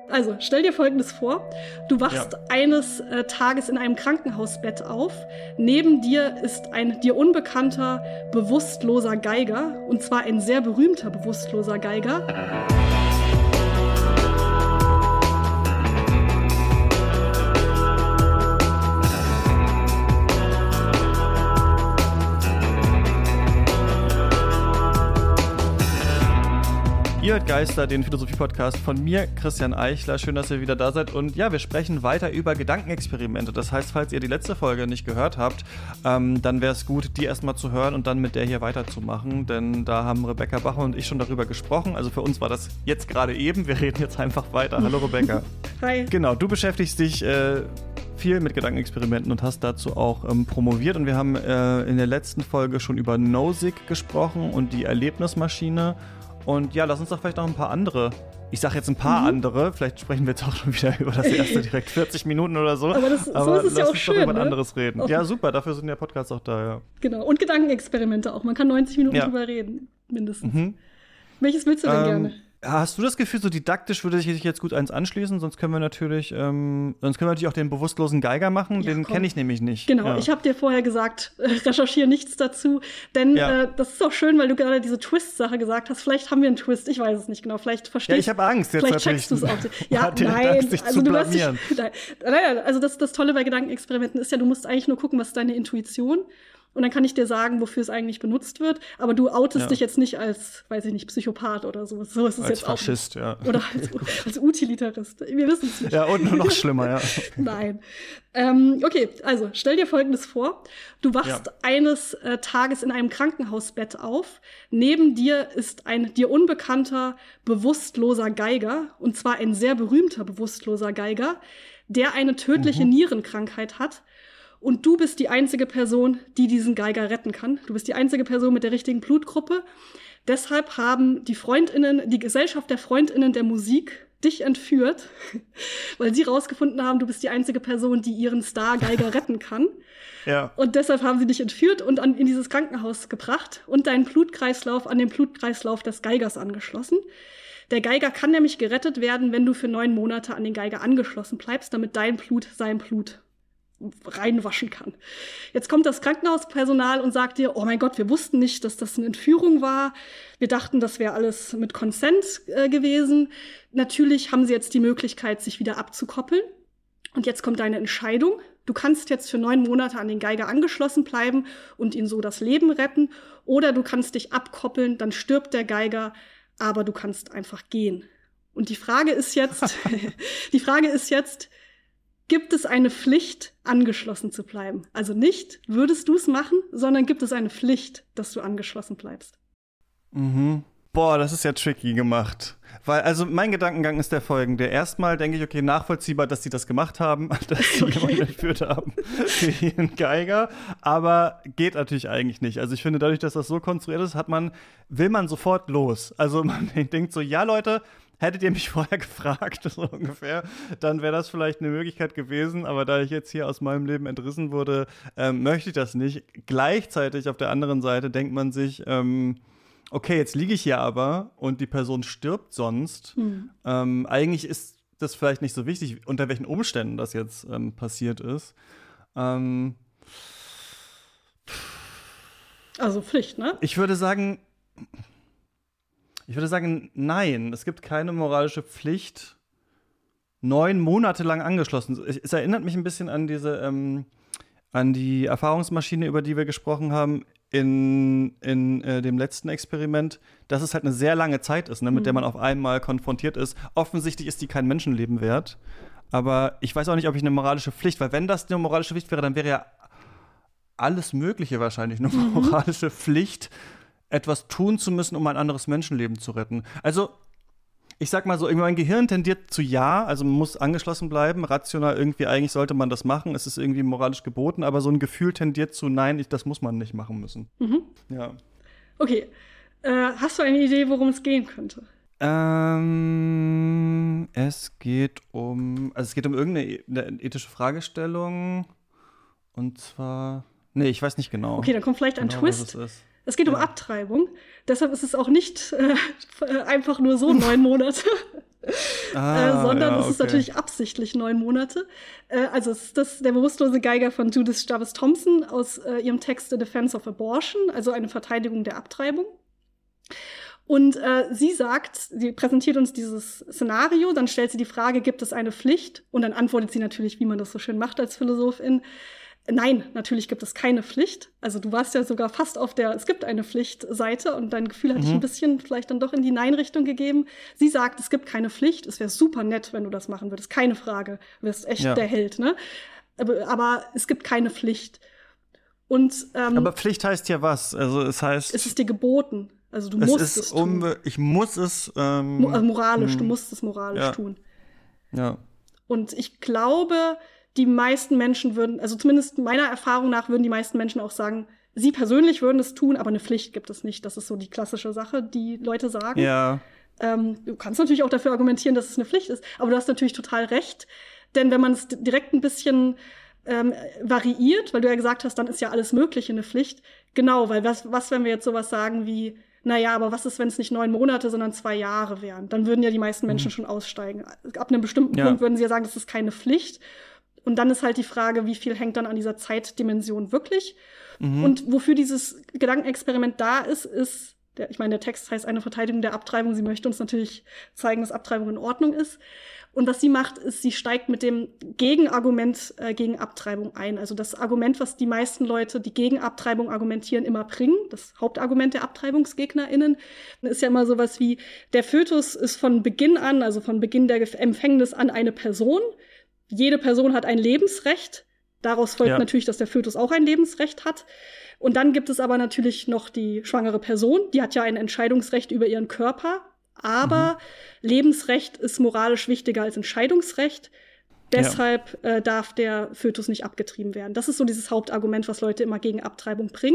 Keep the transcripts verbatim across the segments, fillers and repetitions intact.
Also, stell dir Folgendes vor. Du wachst ja. eines äh, Tages in einem Krankenhausbett auf. Neben dir ist ein dir unbekannter, bewusstloser Geiger. Und zwar ein sehr berühmter, bewusstloser Geiger. Ihr hört Geister, den Philosophie-Podcast von mir, Christian Eichler. Schön, dass ihr wieder da seid. Und ja, wir sprechen weiter über Gedankenexperimente. Das heißt, falls ihr die letzte Folge nicht gehört habt, ähm, dann wäre es gut, die erstmal zu hören und dann mit der hier weiterzumachen. Denn da haben Rebecca Bacher und ich schon darüber gesprochen. Also für uns war das jetzt gerade eben. Wir reden jetzt einfach weiter. Hallo Rebecca. Hi. Genau, du beschäftigst dich äh, viel mit Gedankenexperimenten und hast dazu auch ähm, promoviert. Und wir haben äh, in der letzten Folge schon über Nozick gesprochen und die Erlebnismaschine. Und ja, lass uns doch vielleicht noch ein paar andere, ich sag jetzt ein paar mhm. andere, vielleicht sprechen wir jetzt auch schon wieder über das erste direkt vierzig Minuten oder so. Aber, das, aber so ist es ja auch schön, doch über ne? ein anderes reden. Auch ja, super, dafür sind ja Podcasts auch da, ja. Genau, und Gedankenexperimente auch. Man kann neunzig Minuten ja. drüber reden, mindestens. Mhm. Welches willst du denn ähm, gerne? Hast du das Gefühl, so didaktisch würde ich jetzt gut eins anschließen? Sonst können wir natürlich, ähm, sonst können wir natürlich auch den bewusstlosen Geiger machen. Ja, den kenne ich nämlich nicht. Genau, ja. ich habe dir vorher gesagt, äh, recherchiere nichts dazu. Denn ja. äh, das ist auch schön, weil du gerade diese Twist-Sache gesagt hast. Vielleicht haben wir einen Twist, ich weiß es nicht genau. Vielleicht verstehst du. Ja, ich habe Angst jetzt vielleicht natürlich. Vielleicht checkst du es auch. Ja, ja nein. Angst, dich also zu du wirst dich, blamieren. nein, nein, also das, das Tolle bei Gedankenexperimenten ist ja, du musst eigentlich nur gucken, was ist deine Intuition. Und dann kann ich dir sagen, wofür es eigentlich benutzt wird. Aber du outest ja. dich jetzt nicht als, weiß ich nicht, Psychopath oder so. So ist es als jetzt Faschist, auch nicht. Ja. Oder als, als Utilitarist. Wir wissen es nicht. Ja, und noch schlimmer, ja. Nein. Ähm, okay, also stell dir Folgendes vor. Du wachst ja. eines äh, Tages in einem Krankenhausbett auf. Neben dir ist ein dir unbekannter, bewusstloser Geiger. Und zwar ein sehr berühmter, bewusstloser Geiger, der eine tödliche mhm. Nierenkrankheit hat. Und du bist die einzige Person, die diesen Geiger retten kann. Du bist die einzige Person mit der richtigen Blutgruppe. Deshalb haben die FreundInnen, die Gesellschaft der FreundInnen der Musik dich entführt, weil sie rausgefunden haben, du bist die einzige Person, die ihren Star-Geiger retten kann. Ja. Und deshalb haben sie dich entführt und an, in dieses Krankenhaus gebracht und deinen Blutkreislauf an den Blutkreislauf des Geigers angeschlossen. Der Geiger kann nämlich gerettet werden, wenn du für neun Monate an den Geiger angeschlossen bleibst, damit dein Blut sein Blut reinwaschen kann. Jetzt kommt das Krankenhauspersonal und sagt dir, oh mein Gott, wir wussten nicht, dass das eine Entführung war. Wir dachten, das wäre alles mit Consent äh, gewesen. Natürlich haben sie jetzt die Möglichkeit, sich wieder abzukoppeln. Und jetzt kommt deine Entscheidung. Du kannst jetzt für neun Monate an den Geiger angeschlossen bleiben und ihn so das Leben retten. Oder du kannst dich abkoppeln, dann stirbt der Geiger, aber du kannst einfach gehen. Und die Frage ist jetzt, die Frage ist jetzt, gibt es eine Pflicht, angeschlossen zu bleiben? Also nicht, würdest du es machen, sondern gibt es eine Pflicht, dass du angeschlossen bleibst? Mhm. Boah, das ist ja tricky gemacht. Weil, also mein Gedankengang ist der folgende. Erstmal denke ich, okay, nachvollziehbar, dass sie das gemacht haben, dass sie okay. jemanden entführt haben für ihren Geiger. Aber geht natürlich eigentlich nicht. Also ich finde, dadurch, dass das so konstruiert ist, hat man, will man sofort los. Also man denkt so, ja Leute, hättet ihr mich vorher gefragt, so ungefähr, dann wäre das vielleicht eine Möglichkeit gewesen. Aber da ich jetzt hier aus meinem Leben entrissen wurde, ähm, möchte ich das nicht. Gleichzeitig auf der anderen Seite denkt man sich, ähm, okay, jetzt liege ich hier aber und die Person stirbt sonst. Hm. Ähm, eigentlich ist das vielleicht nicht so wichtig, unter welchen Umständen das jetzt ähm, passiert ist. Ähm, also Pflicht, ne? Ich würde sagen, ich würde sagen, nein, es gibt keine moralische Pflicht, neun Monate lang angeschlossen. Es erinnert mich ein bisschen an diese, ähm, an die Erfahrungsmaschine, über die wir gesprochen haben, in, in äh, dem letzten Experiment, dass es halt eine sehr lange Zeit ist, ne, mit mhm. der man auf einmal konfrontiert ist. Offensichtlich ist die kein Menschenleben wert. Aber ich weiß auch nicht, ob ich eine moralische Pflicht, weil wenn das eine moralische Pflicht wäre, dann wäre ja alles Mögliche wahrscheinlich eine mhm. moralische Pflicht, etwas tun zu müssen, um ein anderes Menschenleben zu retten. Also ich sag mal so, irgendwie mein Gehirn tendiert zu ja, also man muss angeschlossen bleiben, rational irgendwie, eigentlich sollte man das machen, es ist irgendwie moralisch geboten, aber so ein Gefühl tendiert zu nein, ich, das muss man nicht machen müssen. Mhm. Ja. Okay, äh, hast du eine Idee, worum es gehen könnte? Ähm, es geht um, also es geht um irgendeine eine ethische Fragestellung und zwar, nee, ich weiß nicht genau. Okay, dann kommt vielleicht ein genau, Twist. was es ist. Es geht ja. um Abtreibung. Deshalb ist es auch nicht äh, einfach nur so neun Monate. Ah, äh, sondern ja, es ist okay. natürlich absichtlich neun Monate. Äh, also es ist das der bewusstlose Geiger von Judith Jarvis Thompson aus äh, ihrem Text The Defense of Abortion, also eine Verteidigung der Abtreibung. Und äh, sie sagt, sie präsentiert uns dieses Szenario, dann stellt sie die Frage, gibt es eine Pflicht? Und dann antwortet sie natürlich, wie man das so schön macht als Philosophin. Nein, natürlich gibt es keine Pflicht. Also du warst ja sogar fast auf der es gibt eine Pflicht-Seite und dein Gefühl hat dich Mhm. ein bisschen vielleicht dann doch in die Nein-Richtung gegeben. Sie sagt, es gibt keine Pflicht. Es wäre super nett, wenn du das machen würdest. Keine Frage. Du wärst echt Ja. der Held, ne? Aber, aber es gibt keine Pflicht. Und ähm, Aber Pflicht heißt ja was? Also es heißt, es ist dir geboten. Also du es musst ist es tun. um, ich muss es. Ähm, Mo also moralisch, du hm, musst es moralisch Ja. tun. ja. Und ich glaube, die meisten Menschen würden, also zumindest meiner Erfahrung nach, würden die meisten Menschen auch sagen, sie persönlich würden es tun, aber eine Pflicht gibt es nicht. Das ist so die klassische Sache, die Leute sagen. Ja. Ähm, du kannst natürlich auch dafür argumentieren, dass es eine Pflicht ist, aber du hast natürlich total recht. Denn wenn man es direkt ein bisschen ähm, variiert, weil du ja gesagt hast, dann ist ja alles Mögliche eine Pflicht. Genau, weil was, was wenn wir jetzt sowas sagen wie, naja, aber was ist, wenn es nicht neun Monate, sondern zwei Jahre wären? Dann würden ja die meisten Menschen schon aussteigen. Ab einem bestimmten Ja. Punkt würden sie ja sagen, das ist keine Pflicht. Und dann ist halt die Frage, wie viel hängt dann an dieser Zeitdimension wirklich? Mhm. Und wofür dieses Gedankenexperiment da ist, ist, der, ich meine, der Text heißt eine Verteidigung der Abtreibung. Sie möchte uns natürlich zeigen, dass Abtreibung in Ordnung ist. Und was sie macht, ist, sie steigt mit dem Gegenargument äh, gegen Abtreibung ein. Also das Argument, was die meisten Leute, die gegen Abtreibung argumentieren, immer bringen, das Hauptargument der AbtreibungsgegnerInnen, ist ja immer sowas wie, der Fötus ist von Beginn an, also von Beginn der Gef- Empfängnis an eine Person. Jede Person hat ein Lebensrecht. Daraus folgt Ja. natürlich, dass der Fötus auch ein Lebensrecht hat. Und dann gibt es aber natürlich noch die schwangere Person. Die hat ja ein Entscheidungsrecht über ihren Körper. Aber Lebensrecht ist moralisch wichtiger als Entscheidungsrecht. Deshalb äh, darf der Fötus nicht abgetrieben werden. Das ist so dieses Hauptargument, was Leute immer gegen Abtreibung bringen.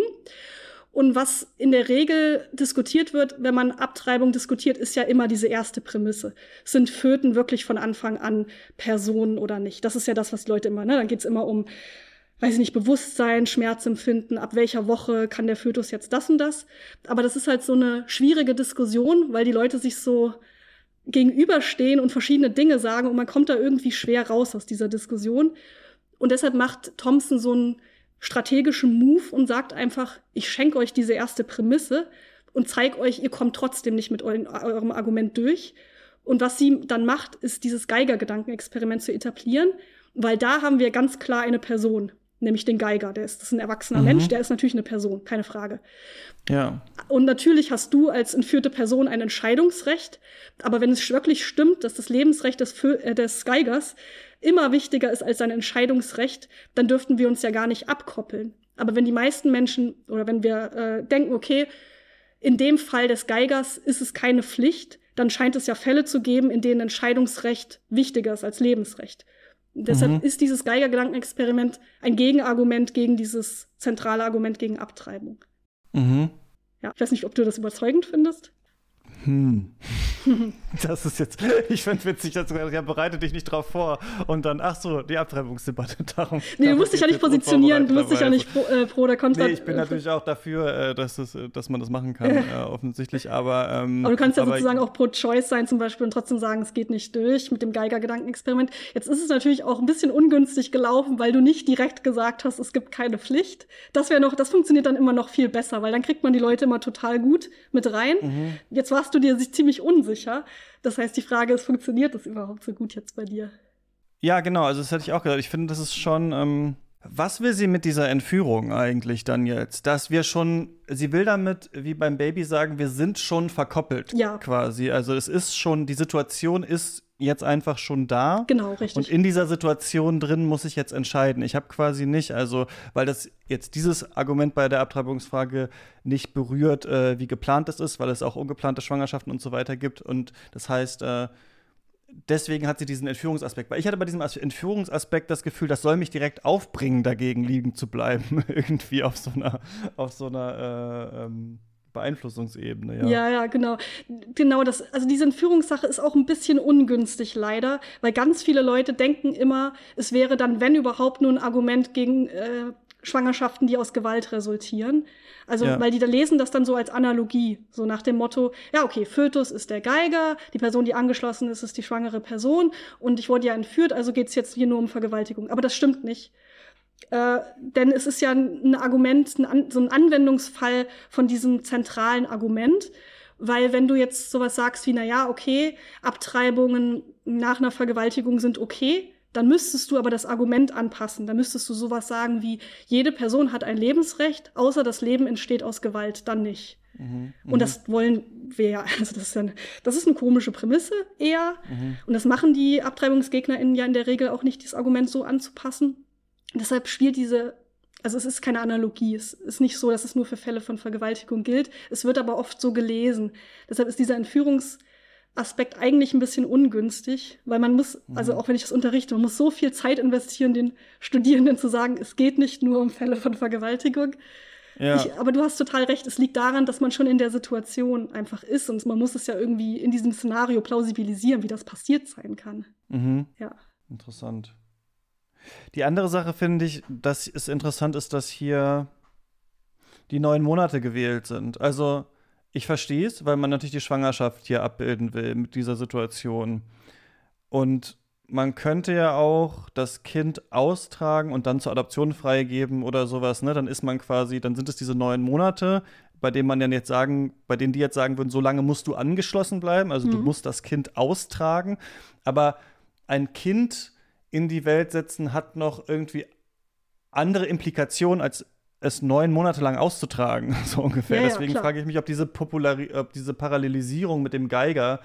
Und was in der Regel diskutiert wird, wenn man Abtreibung diskutiert, ist ja immer diese erste Prämisse. Sind Föten wirklich von Anfang an Personen oder nicht? Das ist ja das, was die Leute immer, ne? Dann geht's immer um, weiß ich nicht, Bewusstsein, Schmerzempfinden, ab welcher Woche kann der Fötus jetzt das und das. Aber das ist halt so eine schwierige Diskussion, weil die Leute sich so gegenüberstehen und verschiedene Dinge sagen und man kommt da irgendwie schwer raus aus dieser Diskussion. Und deshalb macht Thompson so einen strategischen Move und sagt einfach, ich schenke euch diese erste Prämisse und zeige euch, ihr kommt trotzdem nicht mit eurem, eurem Argument durch. Und was sie dann macht, ist dieses Geiger-Gedankenexperiment zu etablieren, weil da haben wir ganz klar eine Person, nämlich den Geiger. Der ist, das ist ein erwachsener Mhm. Mensch, der ist natürlich eine Person, keine Frage. Ja. Und natürlich hast du als entführte Person ein Entscheidungsrecht, aber wenn es wirklich stimmt, dass das Lebensrecht des, Fö äh, des Geigers immer wichtiger ist als sein Entscheidungsrecht, dann dürften wir uns ja gar nicht abkoppeln. Aber wenn die meisten Menschen, oder wenn wir äh, denken, okay, in dem Fall des Geigers ist es keine Pflicht, dann scheint es ja Fälle zu geben, in denen Entscheidungsrecht wichtiger ist als Lebensrecht. Und deshalb Mhm. ist dieses Geiger-Gedankenexperiment ein Gegenargument gegen dieses zentrale Argument gegen Abtreibung. Mhm. Ja, ich weiß nicht, ob du das überzeugend findest. Hm. Das ist jetzt, ich finde witzig, dass du ja, bereite dich nicht drauf vor und dann, ach so, die Abtreibungsdebatte. Darum, Nee, du darum musst dich ja geht's nicht jetzt positionieren, du musst dich ja unvorbereitet nicht pro, äh, pro oder contra. Nee, ich bin natürlich auch dafür, äh, dass, es, äh, dass man das machen kann, äh, offensichtlich, aber ähm, Aber du kannst ja aber sozusagen auch pro-choice sein zum Beispiel und trotzdem sagen, es geht nicht durch mit dem Geiger-Gedankenexperiment. Jetzt ist es natürlich auch ein bisschen ungünstig gelaufen, weil du nicht direkt gesagt hast, es gibt keine Pflicht. Das wäre noch, das funktioniert dann immer noch viel besser, weil dann kriegt man die Leute immer total gut mit rein. Mhm. Jetzt warst du dir sich ziemlich unsicher. Das heißt, die Frage ist, funktioniert das überhaupt so gut jetzt bei dir? Ja, genau, also das hätte ich auch gedacht. Ich finde, das ist schon, ähm, was will sie mit dieser Entführung eigentlich dann jetzt? Dass wir schon, sie will damit, wie beim Baby sagen, wir sind schon verkoppelt, Ja. quasi. Also es ist schon, die Situation ist jetzt einfach schon da. Genau, richtig. Und in dieser Situation drin muss ich jetzt entscheiden. Ich habe quasi nicht, also, weil das jetzt dieses Argument bei der Abtreibungsfrage nicht berührt, äh, wie geplant es ist, weil es auch ungeplante Schwangerschaften und so weiter gibt. Und das heißt, äh, deswegen hat sie diesen Entführungsaspekt. Weil ich hatte bei diesem As- Entführungsaspekt das Gefühl, das soll mich direkt aufbringen, dagegen liegen zu bleiben. Irgendwie auf so einer, auf so einer äh, ähm, Beeinflussungsebene, ja. Ja, ja, genau. Genau das, also diese Entführungssache ist auch ein bisschen ungünstig leider, weil ganz viele Leute denken immer, es wäre dann, wenn überhaupt, nur ein Argument gegen äh, Schwangerschaften, die aus Gewalt resultieren. Also, Ja. weil die da lesen das dann so als Analogie, so nach dem Motto, ja, okay, Fötus ist der Geiger, die Person, die angeschlossen ist, ist die schwangere Person und ich wurde ja entführt, also geht es jetzt hier nur um Vergewaltigung. Aber das stimmt nicht. Äh, denn es ist ja ein Argument, ein, so ein Anwendungsfall von diesem zentralen Argument, weil wenn du jetzt sowas sagst wie, na ja, okay, Abtreibungen nach einer Vergewaltigung sind okay, dann müsstest du aber das Argument anpassen. Dann müsstest du sowas sagen wie, jede Person hat ein Lebensrecht, außer das Leben entsteht aus Gewalt, dann nicht. Mhm, und das wollen wir ja, also das ist, eine, das ist eine komische Prämisse eher. Mhm. Und das machen die AbtreibungsgegnerInnen ja in der Regel auch nicht, dieses Argument so anzupassen. Und deshalb spielt diese, also es ist keine Analogie, es ist nicht so, dass es nur für Fälle von Vergewaltigung gilt. Es wird aber oft so gelesen. Deshalb ist dieser Entführungs- Aspekt eigentlich ein bisschen ungünstig, weil man muss, also auch wenn ich das unterrichte, man muss so viel Zeit investieren, den Studierenden zu sagen, es geht nicht nur um Fälle von Vergewaltigung. Ja. Ich, aber du hast total recht, es liegt daran, dass man schon in der Situation einfach ist und man muss es ja irgendwie in diesem Szenario plausibilisieren, wie das passiert sein kann. Mhm. Ja. Interessant. Die andere Sache finde ich, dass es interessant ist, dass hier die neun Monate gewählt sind. Also ich verstehe es, weil man natürlich die Schwangerschaft hier abbilden will mit dieser Situation. Und man könnte ja auch das Kind austragen und dann zur Adoption freigeben oder sowas, ne? Dann ist man quasi, dann sind es diese neun Monate, bei denen man dann jetzt sagen, bei denen die jetzt sagen würden, so lange musst du angeschlossen bleiben, also mhm. du musst das Kind austragen. Aber ein Kind in die Welt setzen hat noch irgendwie andere Implikationen als es neun Monate lang auszutragen, so ungefähr. Ja, Deswegen ja, frage ich mich, ob diese, Populari- ob diese Parallelisierung mit dem Geiger,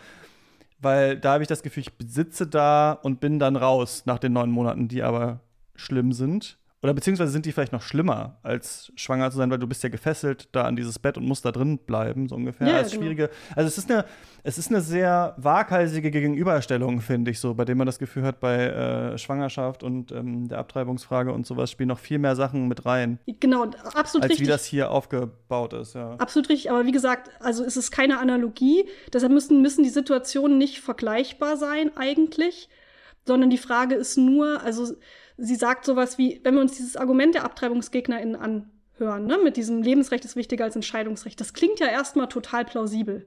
weil da habe ich das Gefühl, ich besitze da und bin dann raus nach den neun Monaten, die aber schlimm sind. Oder beziehungsweise sind die vielleicht noch schlimmer, als schwanger zu sein, weil du bist ja gefesselt da an dieses Bett und musst da drin bleiben, so ungefähr. Ja, als genau. schwierige. Also es ist eine, es ist eine sehr waghalsige Gegenüberstellung, finde ich so, bei dem man das Gefühl hat, bei äh, Schwangerschaft und ähm, der Abtreibungsfrage und sowas spielen noch viel mehr Sachen mit rein. Genau, absolut als richtig. Als wie das hier aufgebaut ist, ja. Absolut richtig, aber wie gesagt, also es ist keine Analogie. Deshalb müssen, müssen die Situationen nicht vergleichbar sein eigentlich, sondern die Frage ist nur, also sie sagt sowas wie, wenn wir uns dieses Argument der AbtreibungsgegnerInnen anhören, ne, mit diesem Lebensrecht ist wichtiger als Entscheidungsrecht, das klingt ja erstmal total plausibel.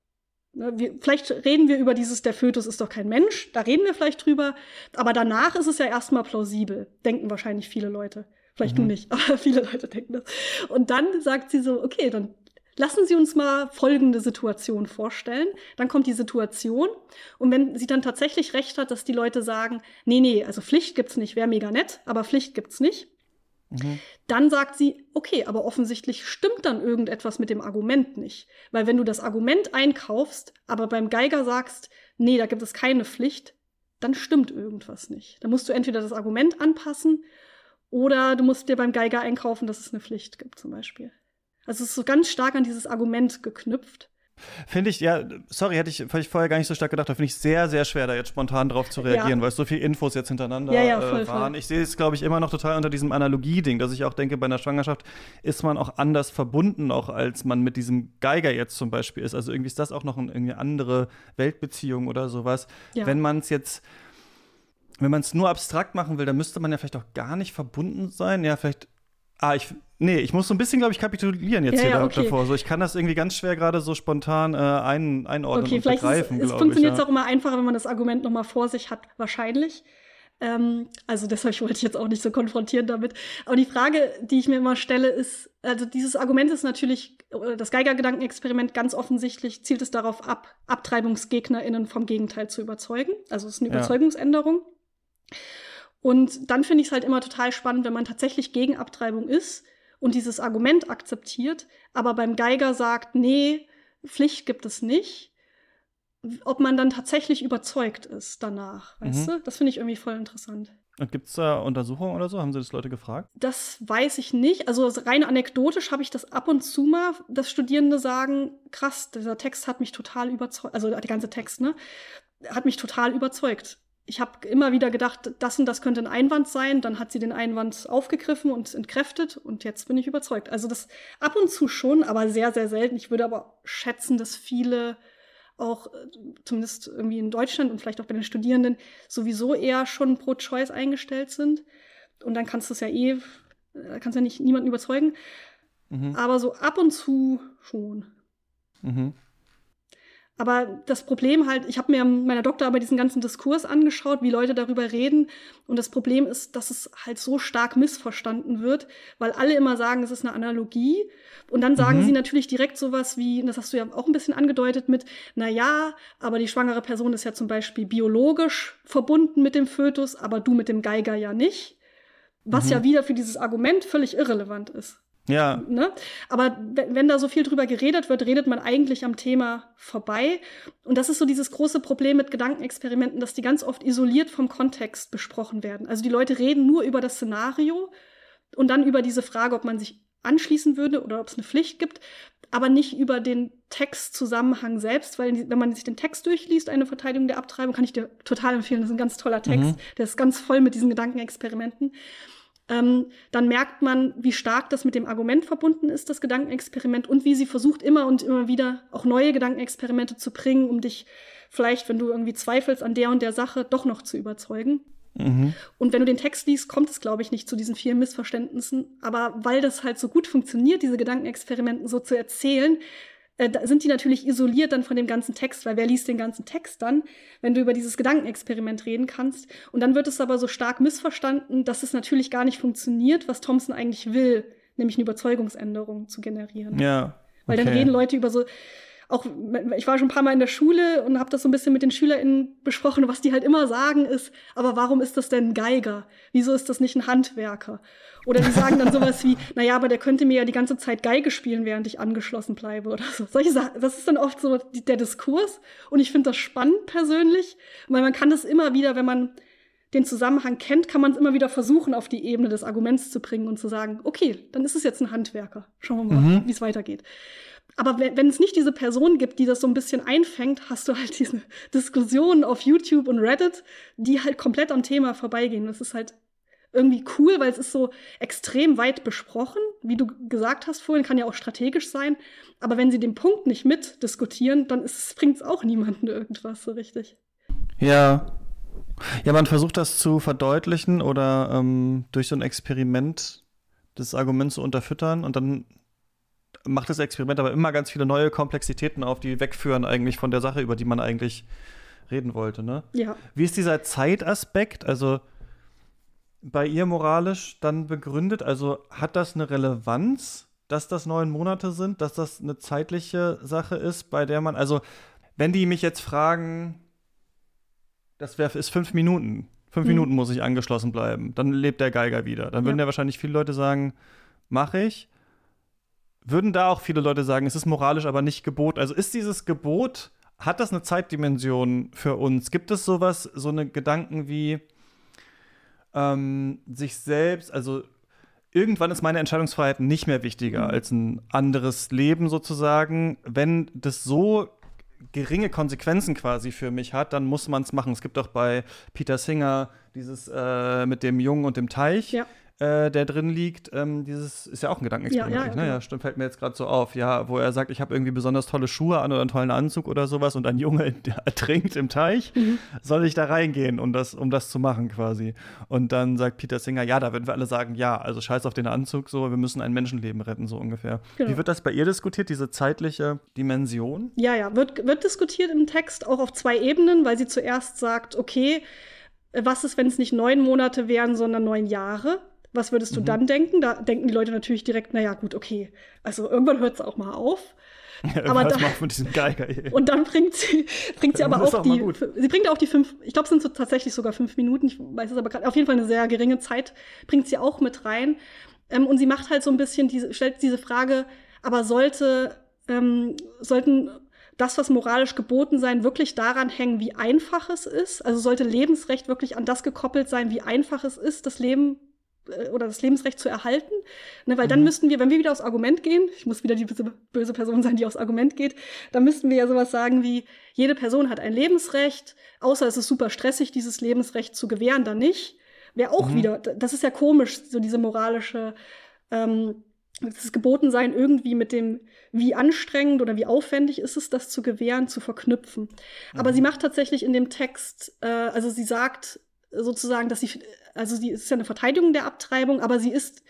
Ne, wir, vielleicht reden wir über dieses, der Fötus ist doch kein Mensch, da reden wir vielleicht drüber, aber danach ist es ja erstmal plausibel, denken wahrscheinlich viele Leute. Vielleicht mhm. du nicht, aber viele Leute denken das. Und dann sagt sie so, okay, dann lassen Sie uns mal folgende Situation vorstellen. Dann kommt die Situation und wenn sie dann tatsächlich recht hat, dass die Leute sagen, nee, nee, also Pflicht gibt's nicht, wäre mega nett, aber Pflicht gibt's nicht. Mhm. Dann sagt sie, okay, aber offensichtlich stimmt dann irgendetwas mit dem Argument nicht. Weil wenn du das Argument einkaufst, aber beim Geiger sagst, nee, da gibt es keine Pflicht, dann stimmt irgendwas nicht. Dann musst du entweder das Argument anpassen oder du musst dir beim Geiger einkaufen, dass es eine Pflicht gibt zum Beispiel. Also es ist so ganz stark an dieses Argument geknüpft. Finde ich, ja, sorry, hätte ich, hätte ich vorher gar nicht so stark gedacht, da finde ich sehr, sehr schwer, da jetzt spontan drauf zu reagieren, ja. weil es so viele Infos jetzt hintereinander ja, ja, voll, äh, waren. Voll. Ich sehe es, glaube ich, immer noch total unter diesem Analogie-Ding, dass ich auch denke, bei einer Schwangerschaft ist man auch anders verbunden, auch als man mit diesem Geiger jetzt zum Beispiel ist. Also irgendwie ist das auch noch ein, irgendwie eine andere Weltbeziehung oder sowas. Ja. Wenn man es jetzt Wenn man es nur abstrakt machen will, dann müsste man ja vielleicht auch gar nicht verbunden sein. Ja, vielleicht Ah, ich, nee, ich muss so ein bisschen, glaube ich, kapitulieren jetzt ja, hier ja, okay. davor. So, ich kann das irgendwie ganz schwer gerade so spontan äh, ein, einordnen okay, und vielleicht begreifen, glaube ich. Es funktioniert ja. auch immer einfacher, wenn man das Argument noch mal vor sich hat, wahrscheinlich. Ähm, also deshalb wollte ich jetzt auch nicht so konfrontieren damit. Aber die Frage, die ich mir immer stelle, ist, also dieses Argument ist natürlich, das Geiger-Gedankenexperiment ganz offensichtlich zielt es darauf ab, AbtreibungsgegnerInnen vom Gegenteil zu überzeugen. Also es ist eine ja. Überzeugungsänderung. Und dann finde ich es halt immer total spannend, wenn man tatsächlich gegen Abtreibung ist und dieses Argument akzeptiert, aber beim Geiger sagt, nee, Pflicht gibt es nicht, ob man dann tatsächlich überzeugt ist danach, weißt mhm. du? Das finde ich irgendwie voll interessant. Und gibt es da Untersuchungen oder so? Haben Sie das Leute gefragt? Das weiß ich nicht. Also rein anekdotisch habe ich das ab und zu mal, dass Studierende sagen, krass, dieser Text hat mich total überzeugt, also der ganze Text, ne, hat mich total überzeugt. Ich habe immer wieder gedacht, das und das könnte ein Einwand sein. Dann hat sie den Einwand aufgegriffen und entkräftet. Und jetzt bin ich überzeugt. Also das ab und zu schon, aber sehr, sehr selten. Ich würde aber schätzen, dass viele auch, zumindest irgendwie in Deutschland und vielleicht auch bei den Studierenden, sowieso eher schon pro Choice eingestellt sind. Und dann kannst du es ja eh Da kannst du ja nicht niemanden überzeugen. Mhm. Aber so ab und zu schon. Mhm. Aber das Problem halt, ich habe mir in meiner Doktorarbeit diesen ganzen Diskurs angeschaut, wie Leute darüber reden. Und das Problem ist, dass es halt so stark missverstanden wird, weil alle immer sagen, es ist eine Analogie. Und dann sagen mhm. sie natürlich direkt sowas wie, und das hast du ja auch ein bisschen angedeutet mit, na ja, aber die schwangere Person ist ja zum Beispiel biologisch verbunden mit dem Fötus, aber du mit dem Geiger ja nicht. Was mhm. ja wieder für dieses Argument völlig irrelevant ist. Ja. Ne? Aber wenn, wenn da so viel drüber geredet wird, redet man eigentlich am Thema vorbei. Und das ist so dieses große Problem mit Gedankenexperimenten, dass die ganz oft isoliert vom Kontext besprochen werden. Also die Leute reden nur über das Szenario und dann über diese Frage, ob man sich anschließen würde oder ob es eine Pflicht gibt, aber nicht über den Textzusammenhang selbst, weil wenn man sich den Text durchliest, eine Verteidigung der Abtreibung, kann ich dir total empfehlen, das ist ein ganz toller Text, mhm. der ist ganz voll mit diesen Gedankenexperimenten. Ähm, dann merkt man, wie stark das mit dem Argument verbunden ist, das Gedankenexperiment, und wie sie versucht, immer und immer wieder auch neue Gedankenexperimente zu bringen, um dich vielleicht, wenn du irgendwie zweifelst an der und der Sache, doch noch zu überzeugen. Mhm. Und wenn du den Text liest, kommt es, glaube ich, nicht zu diesen vielen Missverständnissen. Aber weil das halt so gut funktioniert, diese Gedankenexperimenten so zu erzählen, äh, da sind die natürlich isoliert dann von dem ganzen Text, weil wer liest den ganzen Text dann, wenn du über dieses Gedankenexperiment reden kannst? Und dann wird es aber so stark missverstanden, dass es natürlich gar nicht funktioniert, was Thompson eigentlich will, nämlich eine Überzeugungsänderung zu generieren. Ja. Okay. Weil dann reden Leute über so, auch, ich war schon ein paar Mal in der Schule und habe das so ein bisschen mit den SchülerInnen besprochen, was die halt immer sagen ist, aber warum ist das denn ein Geiger? Wieso ist das nicht ein Handwerker? Oder die sagen dann sowas wie, naja, aber der könnte mir ja die ganze Zeit Geige spielen, während ich angeschlossen bleibe oder so. Solche Sachen, das ist dann oft so die, der Diskurs, und ich finde das spannend persönlich, weil man kann das immer wieder, wenn man den Zusammenhang kennt, kann man es immer wieder versuchen, auf die Ebene des Arguments zu bringen und zu sagen, okay, dann ist es jetzt ein Handwerker. Schauen wir mal, mhm. wie es weitergeht. Aber wenn, wenn es nicht diese Person gibt, die das so ein bisschen einfängt, hast du halt diese Diskussionen auf YouTube und Reddit, die halt komplett am Thema vorbeigehen. Das ist halt irgendwie cool, weil es ist so extrem weit besprochen. Wie du gesagt hast vorhin, kann ja auch strategisch sein. Aber wenn sie den Punkt nicht mitdiskutieren, dann bringt es auch niemandem irgendwas so richtig. Ja. Ja, man versucht das zu verdeutlichen oder ähm, durch so ein Experiment das Argument zu unterfüttern, und dann macht das Experiment aber immer ganz viele neue Komplexitäten auf, die wegführen eigentlich von der Sache, über die man eigentlich reden wollte, ne? Ja. Wie ist dieser Zeitaspekt, also bei ihr moralisch dann begründet? Also hat das eine Relevanz, dass das neun Monate sind, dass das eine zeitliche Sache ist, bei der man, also wenn die mich jetzt fragen, das wär, ist fünf Minuten, fünf mhm. Minuten muss ich angeschlossen bleiben, dann lebt der Geiger wieder. Dann würden ja, ja wahrscheinlich viele Leute sagen, mache ich. Würden da auch viele Leute sagen, es ist moralisch aber nicht Gebot. Also ist dieses Gebot, hat das eine Zeitdimension für uns? Gibt es sowas, so eine Gedanken wie ähm, sich selbst, also irgendwann ist meine Entscheidungsfreiheit nicht mehr wichtiger mhm. als ein anderes Leben sozusagen. Wenn das so geringe Konsequenzen quasi für mich hat, dann muss man es machen. Es gibt auch bei Peter Singer dieses äh, mit dem Jungen und dem Teich. Ja. Äh, der drin liegt, ähm, dieses ist ja auch ein Gedankenexperiment, ja, ja, ne? Ja, stimmt, fällt mir jetzt gerade so auf, ja, wo er sagt, ich habe irgendwie besonders tolle Schuhe an oder einen tollen Anzug oder sowas, und ein Junge, der ertrinkt im Teich, mhm. soll ich da reingehen, um das, um das zu machen quasi. Und dann sagt Peter Singer, ja, da würden wir alle sagen, ja, also scheiß auf den Anzug, so, wir müssen ein Menschenleben retten, so ungefähr. Genau. Wie wird das bei ihr diskutiert, diese zeitliche Dimension? Ja, ja, wird, wird diskutiert im Text auch auf zwei Ebenen, weil sie zuerst sagt, okay, was ist, wenn es nicht neun Monate wären, sondern neun Jahre? Was würdest du mhm. dann denken? Da denken die Leute natürlich direkt, naja, gut, okay. Also irgendwann hört es auch mal auf. Ja, aber da, macht mit diesem Geiger hier. Und dann bringt sie, bringt sie aber auch, auch die, sie bringt auch die fünf, ich glaube, es sind so tatsächlich sogar fünf Minuten, ich weiß es aber gerade, auf jeden Fall eine sehr geringe Zeit, bringt sie auch mit rein. Ähm, und sie macht halt so ein bisschen, diese, stellt diese Frage, aber sollte, ähm, sollten das, was moralisch geboten sein, wirklich daran hängen, wie einfach es ist? Also sollte Lebensrecht wirklich an das gekoppelt sein, wie einfach es ist, das Leben oder das Lebensrecht zu erhalten, ne, weil mhm. dann müssten wir, wenn wir wieder aufs Argument gehen, ich muss wieder die böse, böse Person sein, die aufs Argument geht, dann müssten wir ja sowas sagen wie, jede Person hat ein Lebensrecht, außer es ist super stressig, dieses Lebensrecht zu gewähren, dann nicht. Wäre auch mhm. wieder, das ist ja komisch, so diese moralische, ähm, das Gebotensein irgendwie mit dem, wie anstrengend oder wie aufwendig ist es, das zu gewähren, zu verknüpfen. Mhm. Aber sie macht tatsächlich in dem Text, äh, also sie sagt sozusagen, dass sie, also sie ist ja eine Verteidigung der Abtreibung, aber sie ist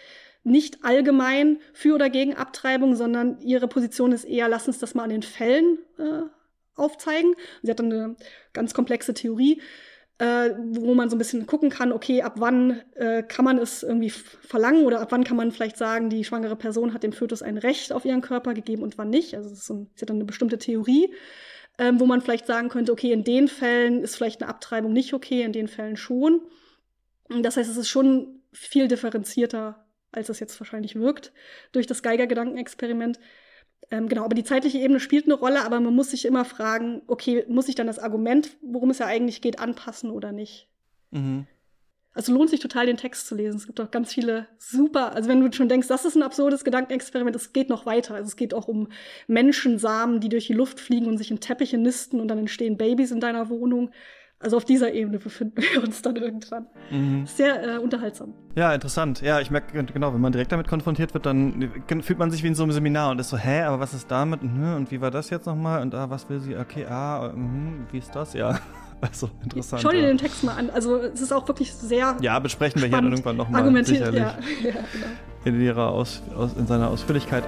nicht allgemein für oder gegen Abtreibung, sondern ihre Position ist eher, lass uns das mal an den Fällen äh, aufzeigen. Sie hat dann eine ganz komplexe Theorie, äh, wo man so ein bisschen gucken kann, okay, ab wann äh, kann man es irgendwie f- verlangen oder ab wann kann man vielleicht sagen, die schwangere Person hat dem Fötus ein Recht auf ihren Körper gegeben und wann nicht. Also es ist so ein, sie hat dann eine bestimmte Theorie, ähm, wo man vielleicht sagen könnte, okay, in den Fällen ist vielleicht eine Abtreibung nicht okay, in den Fällen schon. Das heißt, es ist schon viel differenzierter, als es jetzt wahrscheinlich wirkt, durch das Geiger-Gedankenexperiment. Ähm, genau, aber die zeitliche Ebene spielt eine Rolle, aber man muss sich immer fragen, okay, muss ich dann das Argument, worum es ja eigentlich geht, anpassen oder nicht? Mhm. Also lohnt sich total, den Text zu lesen. Es gibt auch ganz viele super, also wenn du schon denkst, das ist ein absurdes Gedankenexperiment, es geht noch weiter. Also es geht auch um Menschensamen, die durch die Luft fliegen und sich in Teppiche nisten und dann entstehen Babys in deiner Wohnung. Also auf dieser Ebene befinden wir uns dann irgendwann. Mhm. Sehr äh, unterhaltsam. Ja, interessant. Ja, ich merke, genau, wenn man direkt damit konfrontiert wird, dann fühlt man sich wie in so einem Seminar und ist so, hä, aber was ist damit? Und wie war das jetzt nochmal? Und ah, was will sie? Okay, ah, mh, wie ist das? Ja, also interessant. Schau dir ja. den Text mal an. Also es ist auch wirklich sehr Ja, besprechen wir hier dann irgendwann nochmal. Argumentiert, sicherlich. Ja. Ja, genau. In ihrer Aus, aus, in seiner Ausführlichkeit.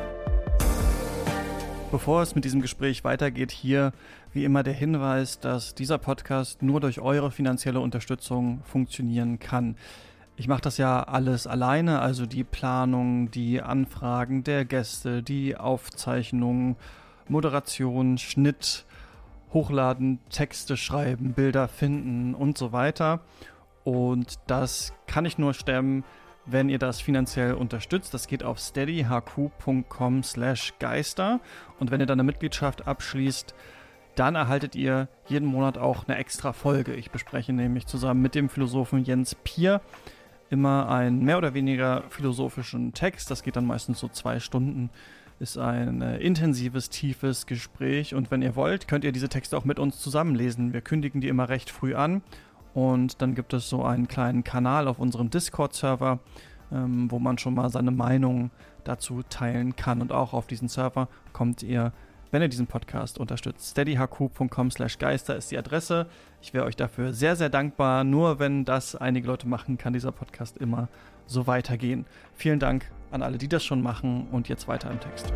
Bevor es mit diesem Gespräch weitergeht, hier wie immer der Hinweis, dass dieser Podcast nur durch eure finanzielle Unterstützung funktionieren kann. Ich mache das ja alles alleine, also die Planung, die Anfragen der Gäste, die Aufzeichnung, Moderation, Schnitt, Hochladen, Texte schreiben, Bilder finden und so weiter. Und das kann ich nur stemmen, wenn ihr das finanziell unterstützt. Das geht auf steadyhq.com slash geister. Und wenn ihr dann eine Mitgliedschaft abschließt, dann erhaltet ihr jeden Monat auch eine extra Folge. Ich bespreche nämlich zusammen mit dem Philosophen Jens Pier immer einen mehr oder weniger philosophischen Text. Das geht dann meistens so zwei Stunden. Ist ein äh, intensives, tiefes Gespräch. Und wenn ihr wollt, könnt ihr diese Texte auch mit uns zusammenlesen. Wir kündigen die immer recht früh an. Und dann gibt es so einen kleinen Kanal auf unserem Discord-Server, ähm, wo man schon mal seine Meinung dazu teilen kann. Und auch auf diesen Server kommt ihr, wenn ihr diesen Podcast unterstützt. steadyhq.com slash geister ist die Adresse. Ich wäre euch dafür sehr, sehr dankbar. Nur wenn das einige Leute machen, kann dieser Podcast immer so weitergehen. Vielen Dank an alle, die das schon machen. Und jetzt weiter im Text.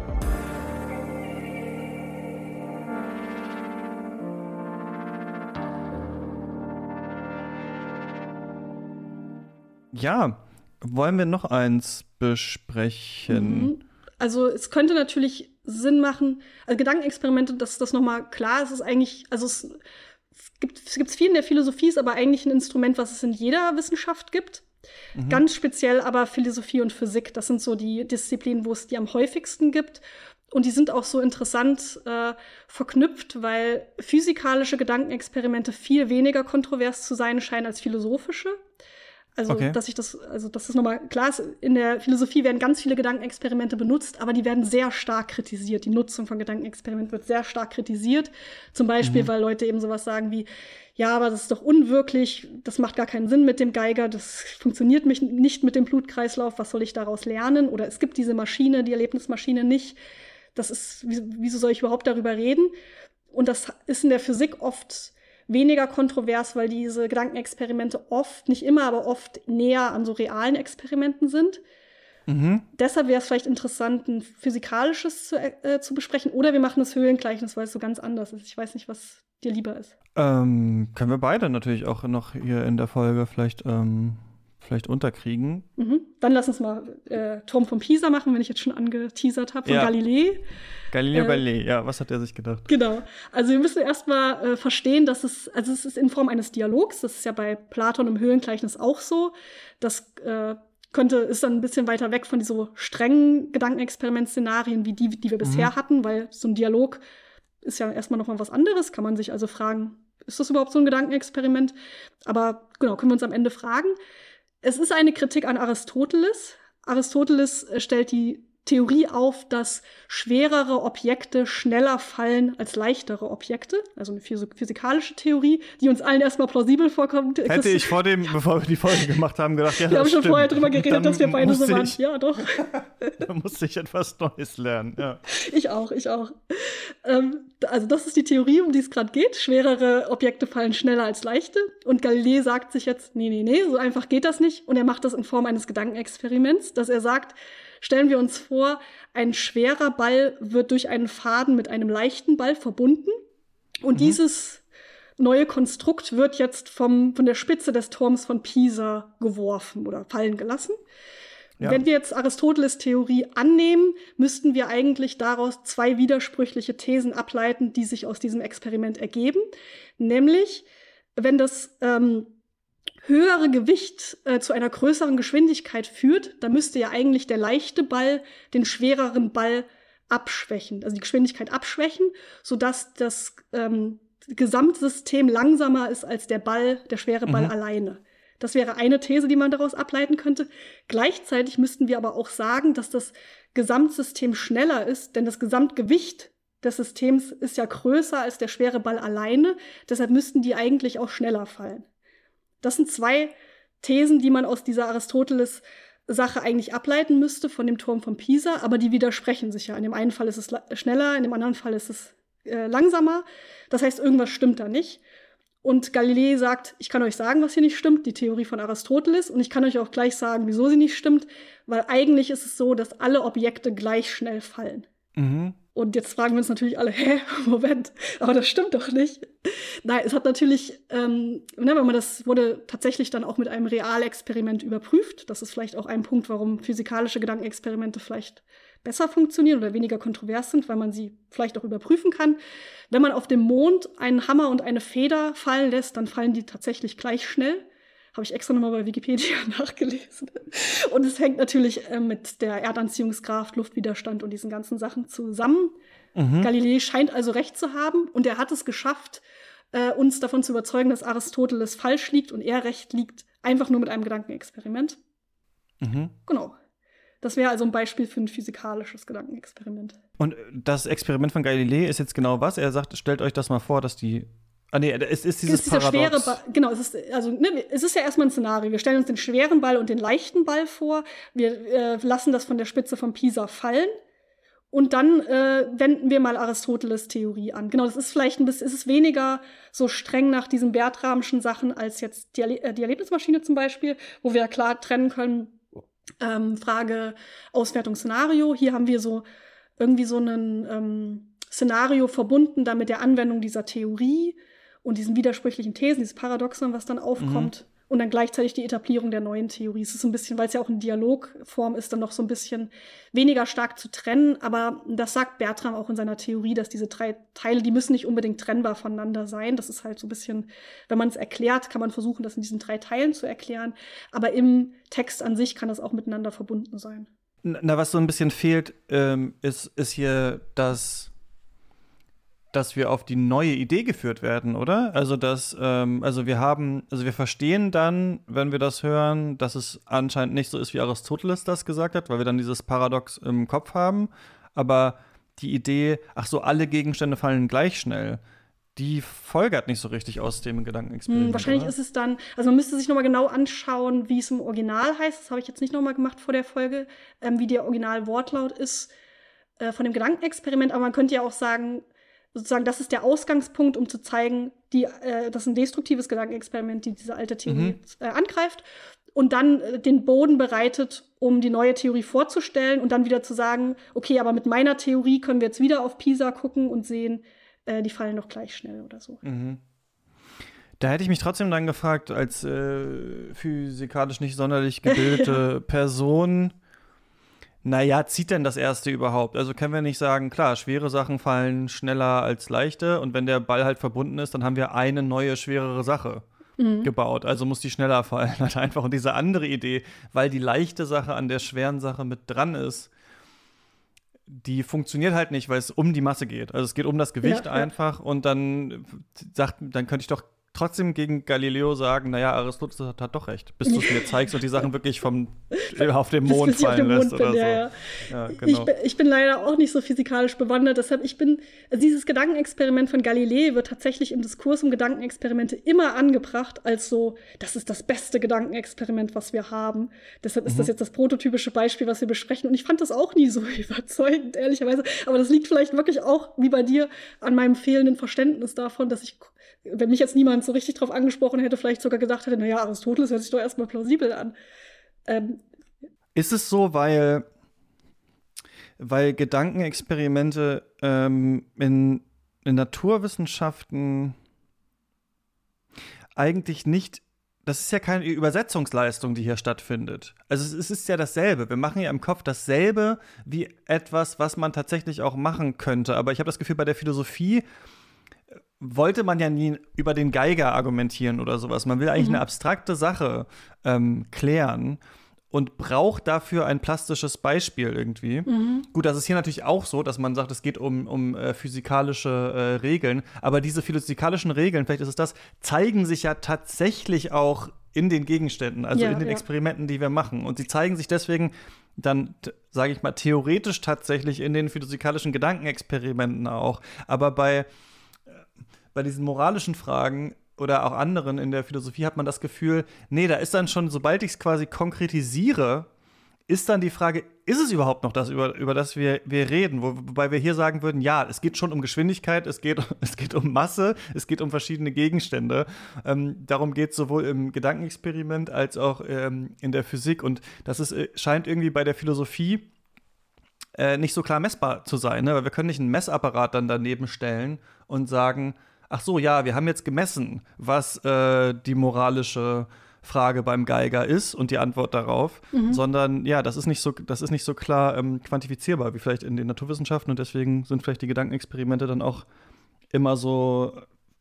Ja, wollen wir noch eins besprechen? Also es könnte natürlich Sinn machen, also Gedankenexperimente, dass das nochmal klar ist, es ist eigentlich, also es, es gibt es gibt viel in der Philosophie, ist aber eigentlich ein Instrument, was es in jeder Wissenschaft gibt. Mhm. Ganz speziell aber Philosophie und Physik, das sind so die Disziplinen, wo es die am häufigsten gibt. Und die sind auch so interessant äh, verknüpft, weil physikalische Gedankenexperimente viel weniger kontrovers zu sein scheinen als philosophische. Also, okay. dass ich das, also, das ist nochmal klar ist, in der Philosophie werden ganz viele Gedankenexperimente benutzt, aber die werden sehr stark kritisiert. Die Nutzung von Gedankenexperimenten wird sehr stark kritisiert. Zum Beispiel, mhm. weil Leute eben sowas sagen wie, ja, aber das ist doch unwirklich, das macht gar keinen Sinn mit dem Geiger, das funktioniert mich nicht mit dem Blutkreislauf, was soll ich daraus lernen? Oder es gibt diese Maschine, die Erlebnismaschine nicht. Das ist, wieso soll ich überhaupt darüber reden? Und das ist in der Physik oft weniger kontrovers, weil diese Gedankenexperimente oft, nicht immer, aber oft näher an so realen Experimenten sind. Mhm. Deshalb wäre es vielleicht interessant, ein physikalisches zu, äh, zu besprechen. Oder wir machen das Höhlengleichnis, weil es so ganz anders ist. Ich weiß nicht, was dir lieber ist. Ähm, können wir beide natürlich auch noch hier in der Folge vielleicht, ähm, vielleicht unterkriegen. Mhm. Dann lass uns mal äh, Turm von Pisa machen, wenn ich jetzt schon angeteasert habe, von ja. Galilei. Galileo äh, Galilei, ja, was hat er sich gedacht? Genau. Also wir müssen erstmal äh, verstehen, dass es, also es ist in Form eines Dialogs, das ist ja bei Platon im Höhlengleichnis auch so. Das äh, könnte, ist dann ein bisschen weiter weg von so strengen Gedankenexperiment-Szenarien wie die, die wir mhm. bisher hatten, weil so ein Dialog ist ja erstmal nochmal was anderes, kann man sich also fragen, ist das überhaupt so ein Gedankenexperiment? Aber genau, können wir uns am Ende fragen. Es ist eine Kritik an Aristoteles. Aristoteles stellt die Theorie auf, dass schwerere Objekte schneller fallen als leichtere Objekte. Also eine physik- physikalische Theorie, die uns allen erstmal plausibel vorkommt. Hätte ich vor dem, bevor wir die Folge gemacht haben, gedacht, ja, wir das haben schon stimmt. vorher drüber geredet, Dann dass wir beide so waren. ich, Ja, doch. Da musste ich etwas Neues lernen. Ja. Ich auch, ich auch. Ähm, also das ist die Theorie, um die es gerade geht. Schwerere Objekte fallen schneller als leichte. Und Galilei sagt sich jetzt, nee, nee, nee, so einfach geht das nicht. Und er macht das in Form eines Gedankenexperiments, dass er sagt, stellen wir uns vor, ein schwerer Ball wird durch einen Faden mit einem leichten Ball verbunden. Und mhm. dieses neue Konstrukt wird jetzt vom, von der Spitze des Turms von Pisa geworfen oder fallen gelassen. Ja. Wenn wir jetzt Aristoteles Theorie annehmen, müssten wir eigentlich daraus zwei widersprüchliche Thesen ableiten, die sich aus diesem Experiment ergeben. Nämlich, wenn das ähm, höhere Gewicht äh, zu einer größeren Geschwindigkeit führt, dann müsste ja eigentlich der leichte Ball den schwereren Ball abschwächen, also die Geschwindigkeit abschwächen, sodass das ähm, Gesamtsystem langsamer ist als der Ball, der schwere Ball mhm. alleine. Das wäre eine These, die man daraus ableiten könnte. Gleichzeitig müssten wir aber auch sagen, dass das Gesamtsystem schneller ist, denn das Gesamtgewicht des Systems ist ja größer als der schwere Ball alleine. Deshalb müssten die eigentlich auch schneller fallen. Das sind zwei Thesen, die man aus dieser Aristoteles-Sache eigentlich ableiten müsste von dem Turm von Pisa, aber die widersprechen sich ja. In dem einen Fall ist es la- schneller, in dem anderen Fall ist es äh, langsamer. Das heißt, irgendwas stimmt da nicht. Und Galilei sagt, ich kann euch sagen, was hier nicht stimmt, die Theorie von Aristoteles. Und ich kann euch auch gleich sagen, wieso sie nicht stimmt. Weil eigentlich ist es so, dass alle Objekte gleich schnell fallen. Mhm. Und jetzt fragen wir uns natürlich alle, hä, Moment, aber das stimmt doch nicht. Nein, es hat natürlich, ähm, ne, wenn man das wurde tatsächlich dann auch mit einem Realexperiment überprüft. Das ist vielleicht auch ein Punkt, warum physikalische Gedankenexperimente vielleicht besser funktionieren oder weniger kontrovers sind, weil man sie vielleicht auch überprüfen kann. Wenn man auf dem Mond einen Hammer und eine Feder fallen lässt, dann fallen die tatsächlich gleich schnell. Habe ich extra nochmal bei Wikipedia nachgelesen. Und es hängt natürlich äh, mit der Erdanziehungskraft, Luftwiderstand und diesen ganzen Sachen zusammen. Mhm. Galilei scheint also recht zu haben und er hat es geschafft, äh, uns davon zu überzeugen, dass Aristoteles falsch liegt und er recht liegt, einfach nur mit einem Gedankenexperiment. Mhm. Genau. Das wäre also ein Beispiel für ein physikalisches Gedankenexperiment. Und das Experiment von Galilei ist jetzt genau was? Er sagt, stellt euch das mal vor, dass die Ah, nee, es ist dieses es ist Paradox. Schwere Ball, genau, es ist, also, ne, es ist ja erstmal ein Szenario. Wir stellen uns den schweren Ball und den leichten Ball vor. Wir äh, lassen das von der Spitze von Pisa fallen. Und dann äh, wenden wir mal Aristoteles Theorie an. Genau, das ist vielleicht ein bisschen, es ist weniger so streng nach diesen Bertramschen Sachen als jetzt die, Erle- äh, die Erlebnismaschine zum Beispiel, wo wir klar trennen können, ähm, Frage, Auswertung, Szenario. Hier haben wir so irgendwie so ein ähm, Szenario verbunden dann mit der Anwendung dieser Theorie und diesen widersprüchlichen Thesen, dieses Paradoxon, was dann aufkommt. Mhm. Und dann gleichzeitig die Etablierung der neuen Theorie. Es ist so ein bisschen, weil es ja auch in Dialogform ist, dann noch so ein bisschen weniger stark zu trennen. Aber das sagt Bertram auch in seiner Theorie, dass diese drei Teile, die müssen nicht unbedingt trennbar voneinander sein. Das ist halt so ein bisschen, wenn man es erklärt, kann man versuchen, das in diesen drei Teilen zu erklären. Aber im Text an sich kann das auch miteinander verbunden sein. Na, was so ein bisschen fehlt, ähm, ist, ist hier das dass wir auf die neue Idee geführt werden, oder? Also, dass, ähm, also wir haben, also wir verstehen dann, wenn wir das hören, dass es anscheinend nicht so ist, wie Aristoteles das gesagt hat, weil wir dann dieses Paradox im Kopf haben. Aber die Idee, ach so, alle Gegenstände fallen gleich schnell, die folgert nicht so richtig aus dem Gedankenexperiment. Hm, wahrscheinlich oder? Ist es dann, also man müsste sich nochmal genau anschauen, wie es im Original heißt. Das habe ich jetzt nicht nochmal gemacht vor der Folge, ähm, wie der Originalwortlaut ist äh, von dem Gedankenexperiment. Aber man könnte ja auch sagen, sozusagen, das ist der Ausgangspunkt, um zu zeigen, die, äh, das ist ein destruktives Gedankenexperiment, die diese alte Theorie mhm. äh, angreift und dann äh, den Boden bereitet, um die neue Theorie vorzustellen und dann wieder zu sagen, okay, aber mit meiner Theorie können wir jetzt wieder auf Pisa gucken und sehen, äh, die fallen doch gleich schnell oder so. Mhm. Da hätte ich mich trotzdem dann gefragt, als äh, physikalisch nicht sonderlich gebildete ja. Person, naja, zieht denn das erste überhaupt? Also können wir nicht sagen, klar, schwere Sachen fallen schneller als leichte und wenn der Ball halt verbunden ist, dann haben wir eine neue, schwerere Sache mhm. gebaut. Also muss die schneller fallen. Halt einfach. Und diese andere Idee, weil die leichte Sache an der schweren Sache mit dran ist, die funktioniert halt nicht, weil es um die Masse geht. Also es geht um das Gewicht ja, einfach ja. und dann sagt, dann könnte ich doch trotzdem gegen Galileo sagen, naja, Aristoteles hat, hat doch recht, bis du es mir zeigst und die Sachen wirklich vom, auf den Mond bis, bis fallen lässt oder bin, so. Ja, ja. Ja, genau. ich, bin, ich bin leider auch nicht so physikalisch bewandert, deshalb ich bin, also dieses Gedankenexperiment von Galilei wird tatsächlich im Diskurs um Gedankenexperimente immer angebracht als so, das ist das beste Gedankenexperiment, was wir haben. Deshalb ist mhm. das jetzt das prototypische Beispiel, was wir besprechen. Und ich fand das auch nie so überzeugend, ehrlicherweise. Aber das liegt vielleicht wirklich auch, wie bei dir, an meinem fehlenden Verständnis davon, dass ich, wenn mich jetzt niemand so richtig drauf angesprochen hätte, vielleicht sogar gedacht hätte, naja, Aristoteles hört sich doch erstmal plausibel an. Ähm, ist es so, weil, weil Gedankenexperimente ähm, in, in Naturwissenschaften eigentlich nicht, das ist ja keine Übersetzungsleistung, die hier stattfindet. Also es, es ist ja dasselbe. Wir machen ja im Kopf dasselbe wie etwas, was man tatsächlich auch machen könnte. Aber ich habe das Gefühl, bei der Philosophie wollte man ja nie über den Geiger argumentieren oder sowas. Man will eigentlich mhm. eine abstrakte Sache ähm, klären und braucht dafür ein plastisches Beispiel irgendwie. Mhm. Gut, das ist hier natürlich auch so, dass man sagt, es geht um, um äh, physikalische äh, Regeln. Aber diese physikalischen Regeln, vielleicht ist es das, zeigen sich ja tatsächlich auch in den Gegenständen, also ja, in den ja. Experimenten, die wir machen. Und sie zeigen sich deswegen dann, sage ich mal, theoretisch tatsächlich in den physikalischen Gedankenexperimenten auch. Aber bei Bei diesen moralischen Fragen oder auch anderen in der Philosophie hat man das Gefühl, nee, da ist dann schon, sobald ich es quasi konkretisiere, ist dann die Frage, ist es überhaupt noch das, über, über das wir, wir reden? Wo, wobei wir hier sagen würden, ja, es geht schon um Geschwindigkeit, es geht, es geht um Masse, es geht um verschiedene Gegenstände. Ähm, darum geht es sowohl im Gedankenexperiment als auch ähm, in der Physik. Und das ist, scheint irgendwie bei der Philosophie äh, nicht so klar messbar zu sein, ne? Weil wir können nicht einen Messapparat dann daneben stellen und sagen, ach so, ja, wir haben jetzt gemessen, was äh, die moralische Frage beim Geiger ist und die Antwort darauf, mhm. sondern ja, das ist nicht so, das ist nicht so klar ähm, quantifizierbar wie vielleicht in den Naturwissenschaften und deswegen sind vielleicht die Gedankenexperimente dann auch immer so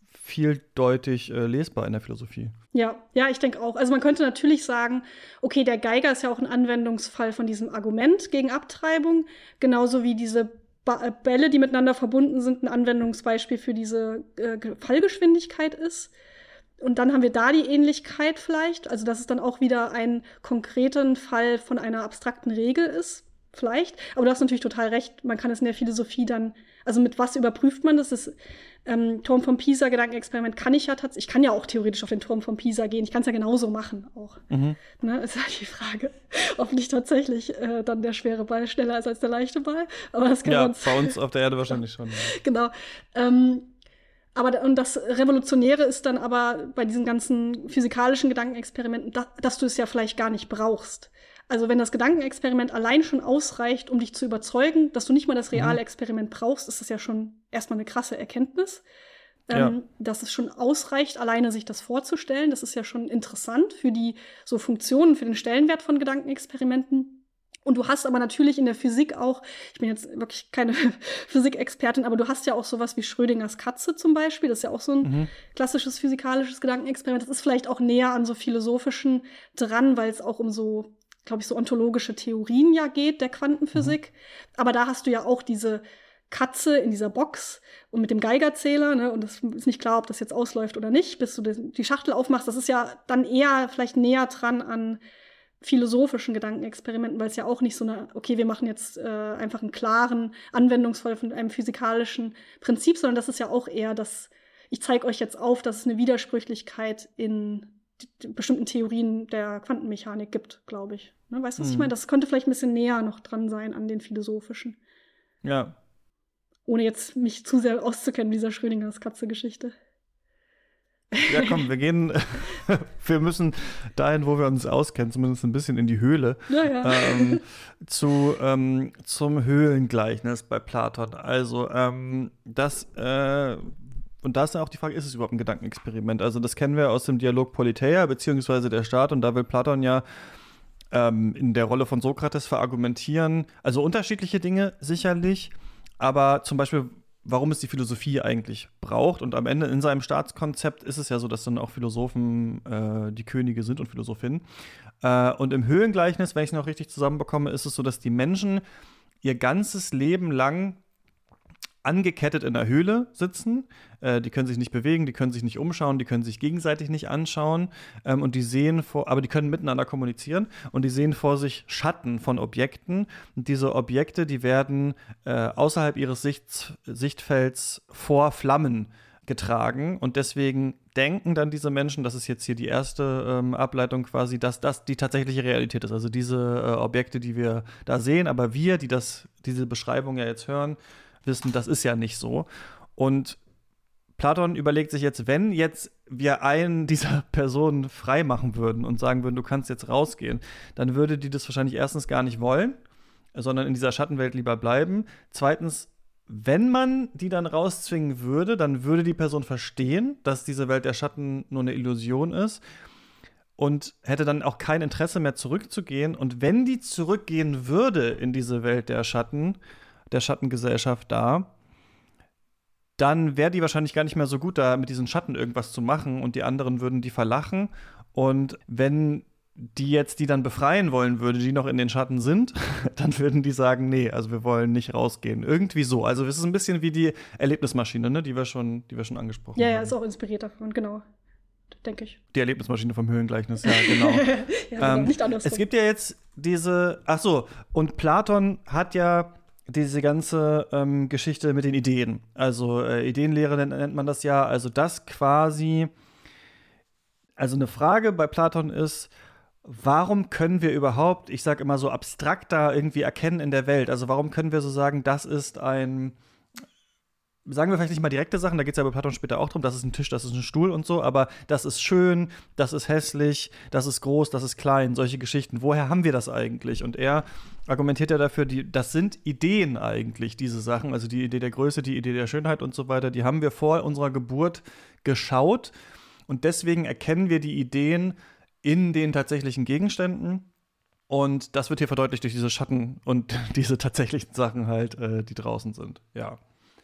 vieldeutig äh, lesbar in der Philosophie. Ja, ja, ich denke auch. Also man könnte natürlich sagen, okay, der Geiger ist ja auch ein Anwendungsfall von diesem Argument gegen Abtreibung, genauso wie diese Bälle, die miteinander verbunden sind, ein Anwendungsbeispiel für diese äh, Fallgeschwindigkeit ist. Und dann haben wir da die Ähnlichkeit vielleicht, also dass es dann auch wieder ein konkreten Fall von einer abstrakten Regel ist, vielleicht. Aber du hast natürlich total recht, man kann es in der Philosophie dann, also mit was überprüft man das? Das ähm, Turm von Pisa, Gedankenexperiment kann ich ja tatsächlich, ich kann ja auch theoretisch auf den Turm von Pisa gehen, ich kann es ja genauso machen auch. Mhm. Ne, ist halt die Frage, ob nicht tatsächlich äh, dann der schwere Ball schneller ist als der leichte Ball. Aber das kann ja, uns bei uns auf der Erde wahrscheinlich schon. Ja. Genau. Ähm, aber und das Revolutionäre ist dann aber bei diesen ganzen physikalischen Gedankenexperimenten, da, dass du es ja vielleicht gar nicht brauchst. Also wenn das Gedankenexperiment allein schon ausreicht, um dich zu überzeugen, dass du nicht mal das reale Experiment brauchst, ist das ja schon erstmal eine krasse Erkenntnis. Ähm, ja. Dass es schon ausreicht, alleine sich das vorzustellen. Das ist ja schon interessant für die so Funktionen, für den Stellenwert von Gedankenexperimenten. Und du hast aber natürlich in der Physik auch, ich bin jetzt wirklich keine Physikexpertin, aber du hast ja auch sowas wie Schrödingers Katze zum Beispiel. Das ist ja auch so ein mhm. klassisches physikalisches Gedankenexperiment. Das ist vielleicht auch näher an so philosophischen dran, weil es auch um so, glaube ich, so ontologische Theorien ja geht, der Quantenphysik. Mhm. Aber da hast du ja auch diese Katze in dieser Box und mit dem Geigerzähler, ne, und das ist nicht klar, ob das jetzt ausläuft oder nicht, bis du die Schachtel aufmachst. Das ist ja dann eher vielleicht näher dran an philosophischen Gedankenexperimenten, weil es ja auch nicht so eine, okay, wir machen jetzt äh, einfach einen klaren Anwendungsfall von einem physikalischen Prinzip, sondern das ist ja auch eher das, ich zeige euch jetzt auf, dass es eine Widersprüchlichkeit in bestimmten Theorien der Quantenmechanik gibt, glaube ich. Ne, weißt du, was mhm. ich meine? Das könnte vielleicht ein bisschen näher noch dran sein an den philosophischen. Ja. Ohne jetzt mich zu sehr auszukennen, dieser Schrödingers Katze-Geschichte. Ja, komm, wir gehen, wir müssen dahin, wo wir uns auskennen, zumindest ein bisschen in die Höhle, ja, ja. Ähm, zu, ähm, zum Höhlengleichnis bei Platon. Also, ähm, das, äh, und da ist dann auch die Frage, ist es überhaupt ein Gedankenexperiment? Also, das kennen wir aus dem Dialog Politeia, beziehungsweise der Staat, und da will Platon ja ähm, in der Rolle von Sokrates verargumentieren, also unterschiedliche Dinge sicherlich, aber zum Beispiel, warum es die Philosophie eigentlich braucht. Und am Ende in seinem Staatskonzept ist es ja so, dass dann auch Philosophen äh, die Könige sind und Philosophinnen. Äh, und im Höhlengleichnis, wenn ich es noch richtig zusammenbekomme, ist es so, dass die Menschen ihr ganzes Leben lang angekettet in der Höhle sitzen. Äh, die können sich nicht bewegen, die können sich nicht umschauen, die können sich gegenseitig nicht anschauen. Ähm, und die sehen vor, aber die können miteinander kommunizieren. Und die sehen vor sich Schatten von Objekten. Und diese Objekte, die werden äh, außerhalb ihres Sicht, Sichtfelds vor Flammen getragen. Und deswegen denken dann diese Menschen, das ist jetzt hier die erste ähm, Ableitung quasi, dass das die tatsächliche Realität ist. Also diese äh, Objekte, die wir da sehen, aber wir, die das, diese Beschreibung ja jetzt hören, wissen, das ist ja nicht so. Und Platon überlegt sich jetzt, wenn jetzt wir einen dieser Personen frei machen würden und sagen würden, du kannst jetzt rausgehen, dann würde die das wahrscheinlich erstens gar nicht wollen, sondern in dieser Schattenwelt lieber bleiben. Zweitens, wenn man die dann rauszwingen würde, dann würde die Person verstehen, dass diese Welt der Schatten nur eine Illusion ist und hätte dann auch kein Interesse mehr zurückzugehen. Und wenn die zurückgehen würde in diese Welt der Schatten, der Schattengesellschaft da, dann wäre die wahrscheinlich gar nicht mehr so gut, da mit diesen Schatten irgendwas zu machen und die anderen würden die verlachen. Und wenn die jetzt die dann befreien wollen würde, die noch in den Schatten sind, dann würden die sagen, nee, also wir wollen nicht rausgehen. Irgendwie so. Also es ist ein bisschen wie die Erlebnismaschine, ne, die wir schon, die wir schon angesprochen ja, haben. Ja, ja, ist auch inspiriert davon, genau. Denke ich. Die Erlebnismaschine vom Höhlengleichnis, ja, genau. ja, genau. ähm, nicht andersrum. Es gibt ja jetzt diese, ach so, und Platon hat ja diese ganze ähm, Geschichte mit den Ideen. Also äh, Ideenlehre nennt, nennt man das ja. Also das quasi, also eine Frage bei Platon ist, warum können wir überhaupt, ich sage immer so abstrakter irgendwie erkennen in der Welt? Also warum können wir so sagen, das ist ein, sagen wir vielleicht nicht mal direkte Sachen, da geht es ja bei Platon später auch drum, das ist ein Tisch, das ist ein Stuhl und so, aber das ist schön, das ist hässlich, das ist groß, das ist klein, solche Geschichten. Woher haben wir das eigentlich? Und er argumentiert ja dafür, die, das sind Ideen eigentlich, diese Sachen, also die Idee der Größe, die Idee der Schönheit und so weiter, die haben wir vor unserer Geburt geschaut und deswegen erkennen wir die Ideen in den tatsächlichen Gegenständen. Und das wird hier verdeutlicht durch diese Schatten und diese tatsächlichen Sachen halt, äh, die draußen sind. Ja.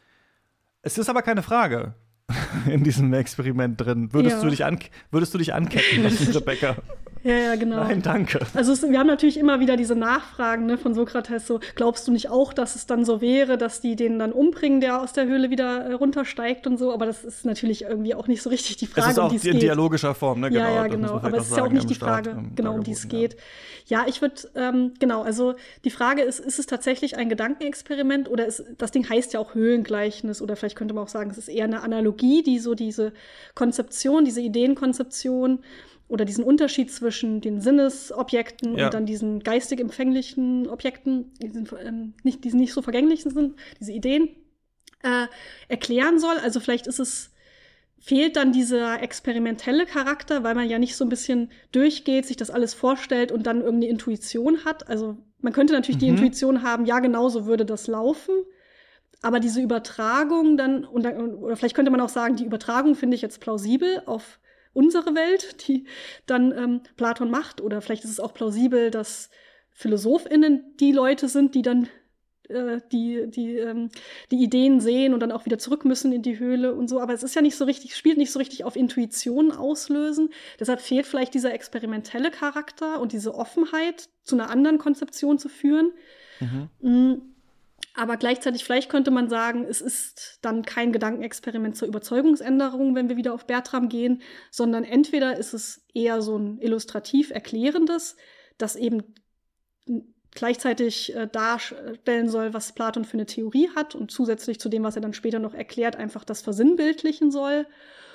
Es ist aber keine Frage in diesem Experiment drin. Würdest, ja. du, dich an, würdest du dich anketten lassen, Rebecca? Ja, ja, genau. Nein, danke. Also es, wir haben natürlich immer wieder diese Nachfragen, ne, von Sokrates, so, glaubst du nicht auch, dass es dann so wäre, dass die den dann umbringen, der aus der Höhle wieder äh, runtersteigt und so, aber das ist natürlich irgendwie auch nicht so richtig die Frage, um die es geht. Es ist auch in dialogischer Form, ne, genau. Ja, ja, genau, aber es ist ja auch nicht die Frage, Start, genau, um die es geht. Ja, ja ich würde, ähm, genau, also die Frage ist, ist es tatsächlich ein Gedankenexperiment oder ist, das Ding heißt ja auch Höhlengleichnis oder vielleicht könnte man auch sagen, es ist eher eine Analogie, die so diese Konzeption, diese Ideenkonzeption oder diesen Unterschied zwischen den Sinnesobjekten ja. und dann diesen geistig empfänglichen Objekten, die, sind, ähm, nicht, die nicht so vergänglich sind, diese Ideen, äh, erklären soll. Also vielleicht ist es, fehlt dann dieser experimentelle Charakter, weil man ja nicht so ein bisschen durchgeht, sich das alles vorstellt und dann irgendeine Intuition hat. Also man könnte natürlich mhm. die Intuition haben, ja, genau so würde das laufen. Aber diese Übertragung dann, und dann, oder vielleicht könnte man auch sagen, die Übertragung finde ich jetzt plausibel auf unsere Welt, die dann ähm, Platon macht. Oder vielleicht ist es auch plausibel, dass PhilosophInnen die Leute sind, die dann äh, die, die, ähm, die Ideen sehen und dann auch wieder zurück müssen in die Höhle und so. Aber es ist ja nicht so richtig, spielt nicht so richtig auf Intuition auslösen. Deshalb fehlt vielleicht dieser experimentelle Charakter und diese Offenheit, zu einer anderen Konzeption zu führen. Mhm. Mhm. Aber gleichzeitig, vielleicht könnte man sagen, es ist dann kein Gedankenexperiment zur Überzeugungsänderung, wenn wir wieder auf Bertram gehen, sondern entweder ist es eher so ein illustrativ Erklärendes, das eben gleichzeitig äh, darstellen soll, was Platon für eine Theorie hat und zusätzlich zu dem, was er dann später noch erklärt, einfach das versinnbildlichen soll.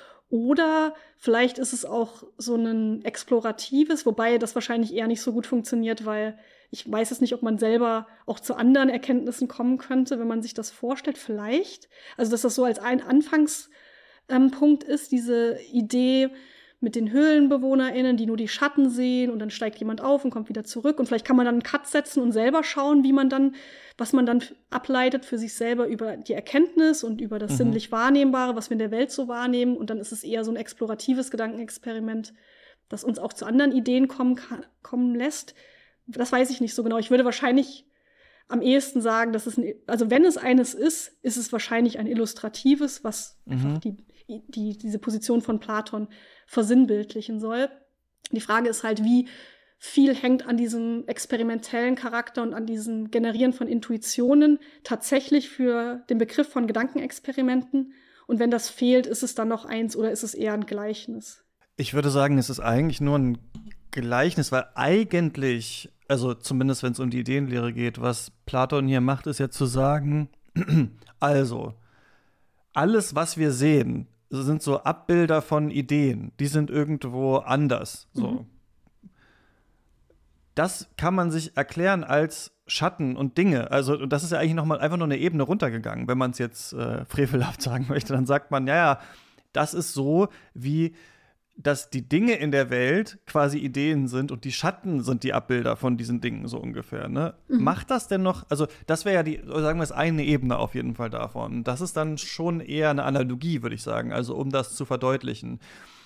Oder vielleicht ist es auch so ein exploratives, wobei das wahrscheinlich eher nicht so gut funktioniert, weil ich weiß es nicht, ob man selber auch zu anderen Erkenntnissen kommen könnte, wenn man sich das vorstellt, vielleicht. Also dass das so als ein Anfangspunkt ähm, ist, diese Idee mit den HöhlenbewohnerInnen, die nur die Schatten sehen und dann steigt jemand auf und kommt wieder zurück und vielleicht kann man dann einen Cut setzen und selber schauen, wie man dann, was man dann ableitet für sich selber über die Erkenntnis und über das mhm. sinnlich Wahrnehmbare, was wir in der Welt so wahrnehmen und dann ist es eher so ein exploratives Gedankenexperiment, das uns auch zu anderen Ideen kommen, kann, kommen lässt. Das weiß ich nicht so genau. Ich würde wahrscheinlich am ehesten sagen, dass es ein, also wenn es eines ist, ist es wahrscheinlich ein illustratives, was mhm. einfach die, die, diese Position von Platon versinnbildlichen soll. Die Frage ist halt, wie viel hängt an diesem experimentellen Charakter und an diesem Generieren von Intuitionen tatsächlich für den Begriff von Gedankenexperimenten. Und wenn das fehlt, ist es dann noch eins oder ist es eher ein Gleichnis? Ich würde sagen, es ist eigentlich nur ein Gleichnis, weil eigentlich, also zumindest wenn es um die Ideenlehre geht, was Platon hier macht, ist ja zu sagen, also, alles, was wir sehen, sind so Abbilder von Ideen, die sind irgendwo anders, so. Mhm. Das kann man sich erklären als Schatten und Dinge. Also, das ist ja eigentlich noch mal einfach nur eine Ebene runtergegangen. Wenn man es jetzt äh, frevelhaft sagen möchte, dann sagt man, ja, ja, das ist so, wie dass die Dinge in der Welt quasi Ideen sind und die Schatten sind die Abbilder von diesen Dingen, so ungefähr. Ne? Mhm. Macht das denn noch, also das wäre ja die, sagen wir es, eine Ebene auf jeden Fall davon. Das ist dann schon eher eine Analogie, würde ich sagen, also um das zu verdeutlichen.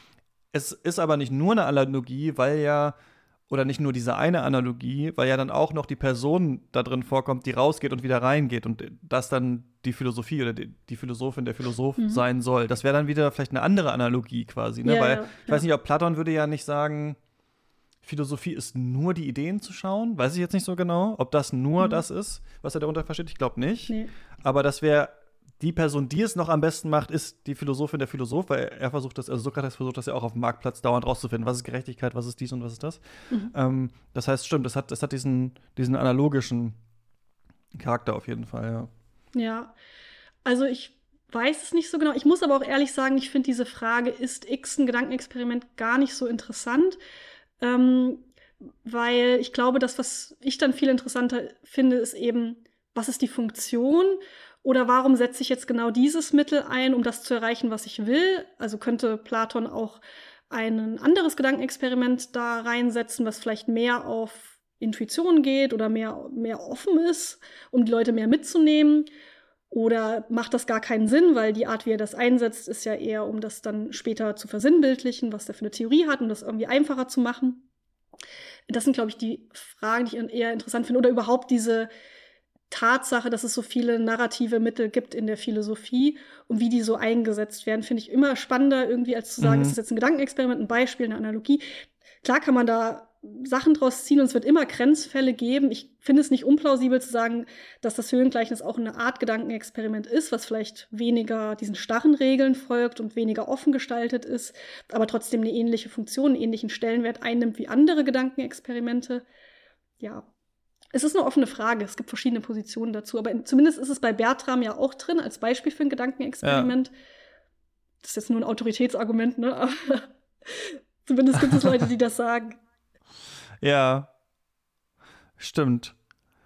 Es ist aber nicht nur eine Analogie, weil ja oder nicht nur diese eine Analogie, weil ja dann auch noch die Person da drin vorkommt, die rausgeht und wieder reingeht und das dann die Philosophie oder die, die Philosophin, der Philosoph mhm. sein soll. Das wäre dann wieder vielleicht eine andere Analogie quasi, ne? Ja, weil ja, ich weiß ja. nicht, ob Platon würde ja nicht sagen, Philosophie ist nur die Ideen zu schauen. Weiß ich jetzt nicht so genau, ob das nur mhm. das ist, was er darunter versteht. Ich glaube nicht. Nee. Aber das wäre die Person, die es noch am besten macht, ist die Philosophin, der Philosoph, weil er versucht das, also Sokrates versucht das ja auch auf dem Marktplatz dauernd rauszufinden, was ist Gerechtigkeit, was ist dies und was ist das. Mhm. Ähm, das heißt, stimmt, es hat, es hat diesen, diesen analogischen Charakter auf jeden Fall, ja. Ja, also ich weiß es nicht so genau. Ich muss aber auch ehrlich sagen, ich finde diese Frage, ist X ein Gedankenexperiment, gar nicht so interessant, ähm, weil ich glaube, das, was ich dann viel interessanter finde, ist eben, was ist die Funktion? Oder warum setze ich jetzt genau dieses Mittel ein, um das zu erreichen, was ich will? Also könnte Platon auch ein anderes Gedankenexperiment da reinsetzen, was vielleicht mehr auf Intuition geht oder mehr, mehr offen ist, um die Leute mehr mitzunehmen? Oder macht das gar keinen Sinn, weil die Art, wie er das einsetzt, ist ja eher, um das dann später zu versinnbildlichen, was der für eine Theorie hat, um das irgendwie einfacher zu machen? Das sind, glaube ich, die Fragen, die ich eher interessant finde. Oder überhaupt diese Tatsache, dass es so viele narrative Mittel gibt in der Philosophie und wie die so eingesetzt werden, finde ich immer spannender irgendwie, als zu sagen, mhm. ist das jetzt ein Gedankenexperiment, ein Beispiel, eine Analogie. Klar kann man da Sachen draus ziehen und es wird immer Grenzfälle geben. Ich finde es nicht unplausibel zu sagen, dass das Höhlengleichnis auch eine Art Gedankenexperiment ist, was vielleicht weniger diesen starren Regeln folgt und weniger offen gestaltet ist, aber trotzdem eine ähnliche Funktion, einen ähnlichen Stellenwert einnimmt wie andere Gedankenexperimente. Ja, es ist eine offene Frage. Es gibt verschiedene Positionen dazu. Aber zumindest ist es bei Bertram ja auch drin, als Beispiel für ein Gedankenexperiment. Ja. Das ist jetzt nur ein Autoritätsargument, ne? Aber zumindest gibt es Leute, die das sagen. Ja, stimmt.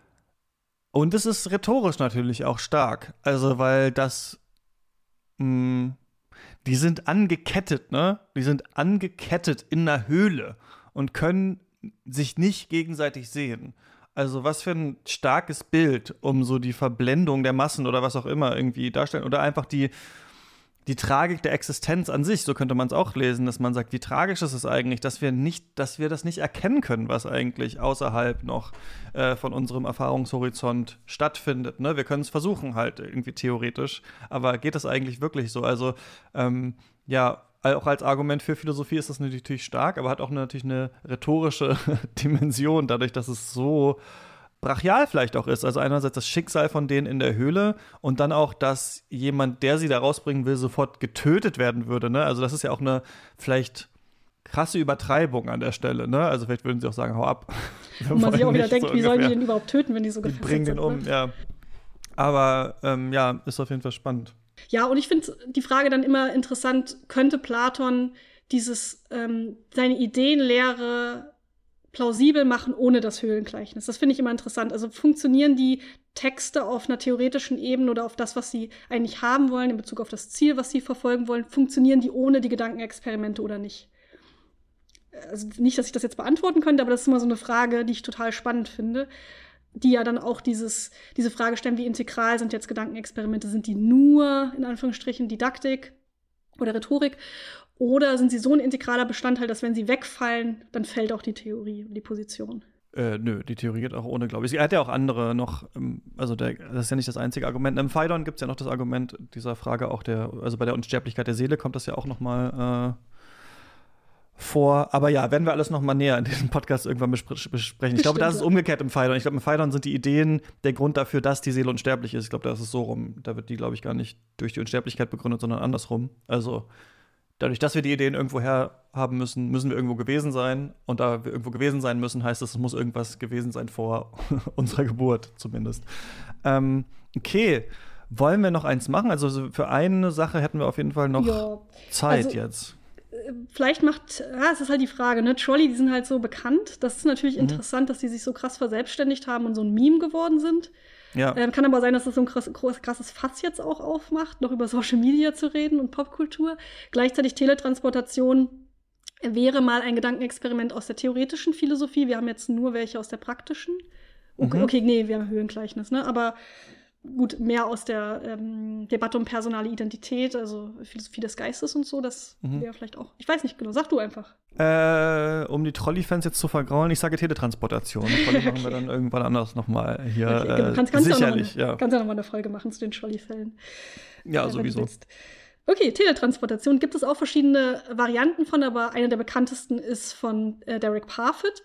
Und es ist rhetorisch natürlich auch stark. Also, weil das mh, die sind angekettet, ne? Die sind angekettet in einer Höhle und können sich nicht gegenseitig sehen. Also was für ein starkes Bild, um so die Verblendung der Massen oder was auch immer irgendwie darstellen. Oder einfach die, die Tragik der Existenz an sich, so könnte man es auch lesen, dass man sagt, wie tragisch ist es eigentlich, dass wir nicht, dass wir das nicht erkennen können, was eigentlich außerhalb noch äh, von unserem Erfahrungshorizont stattfindet. Ne? Wir können es versuchen halt irgendwie theoretisch, aber geht das eigentlich wirklich so? Also ähm, ja, auch als Argument für Philosophie ist das natürlich stark, aber hat auch natürlich eine rhetorische Dimension, dadurch, dass es so brachial vielleicht auch ist. Also einerseits das Schicksal von denen in der Höhle und dann auch, dass jemand, der sie da rausbringen will, sofort getötet werden würde. Ne? Also das ist ja auch eine vielleicht krasse Übertreibung an der Stelle. Ne? Also vielleicht würden sie auch sagen, hau ab. Und man sich auch wieder denkt, so wie sollen die den überhaupt töten, wenn die so gefesselt sind? Die bringen den um, ne? ja. Aber ähm, ja, ist auf jeden Fall spannend. Ja, und ich finde die Frage dann immer interessant, könnte Platon dieses, ähm, seine Ideenlehre plausibel machen ohne das Höhlengleichnis? Das finde ich immer interessant. Also funktionieren die Texte auf einer theoretischen Ebene oder auf das, was sie eigentlich haben wollen, in Bezug auf das Ziel, was sie verfolgen wollen, funktionieren die ohne die Gedankenexperimente oder nicht? Also nicht, dass ich das jetzt beantworten könnte, aber das ist immer so eine Frage, die ich total spannend finde, die ja dann auch dieses, diese Frage stellen, wie integral sind jetzt Gedankenexperimente? Sind die nur, in Anführungsstrichen, Didaktik oder Rhetorik? Oder sind sie so ein integraler Bestandteil, dass wenn sie wegfallen, dann fällt auch die Theorie und die Position? Äh, nö, die Theorie geht auch ohne, glaube ich. Er hat ja auch andere noch, also der, das ist ja nicht das einzige Argument. Im Phaidon gibt es ja noch das Argument dieser Frage auch der, also bei der Unsterblichkeit der Seele kommt das ja auch noch mal äh, vor. Aber ja, werden wir alles noch mal näher in diesem Podcast irgendwann bespre- besprechen. Ich glaube, das ist umgekehrt im Phaidon. Ich glaube, im Phaidon sind die Ideen der Grund dafür, dass die Seele unsterblich ist. Ich glaube, das ist so rum. Da wird die, glaube ich, gar nicht durch die Unsterblichkeit begründet, sondern andersrum. Also dadurch, dass wir die Ideen irgendwo her haben müssen, müssen wir irgendwo gewesen sein. Und da wir irgendwo gewesen sein müssen, heißt das, es muss irgendwas gewesen sein vor unserer Geburt zumindest. Ähm, okay, wollen wir noch eins machen? Also für eine Sache hätten wir auf jeden Fall noch ja. Zeit also, jetzt. Vielleicht macht, ja, es ist halt die Frage, ne? Trolley, die sind halt so bekannt. Das ist natürlich mhm. interessant, dass die sich so krass verselbstständigt haben und so ein Meme geworden sind. Ja. Ähm, kann aber sein, dass das so ein krass, krasses Fass jetzt auch aufmacht, noch über Social Media zu reden und Popkultur. Gleichzeitig Teletransportation wäre mal ein Gedankenexperiment aus der theoretischen Philosophie. Wir haben jetzt nur welche aus der praktischen. Okay, mhm. okay nee, wir haben Höhlengleichnis, ne? Aber gut, mehr aus der ähm, Debatte um personale Identität, also Philosophie des Geistes und so, das mhm. wäre vielleicht auch. Ich weiß nicht genau, sag du einfach. Äh, um die Trolley-Fans jetzt zu vergraulen, ich sage Teletransportation. Trolley machen wir dann irgendwann anders nochmal hier. Okay, genau. kannst, kannst sicherlich, ja. ja. Kannst ja nochmal eine Folge machen zu den Trolley-Fällen. Ja, äh, sowieso. Okay, Teletransportation gibt es auch verschiedene Varianten von, aber eine der bekanntesten ist von äh, Derek Parfit.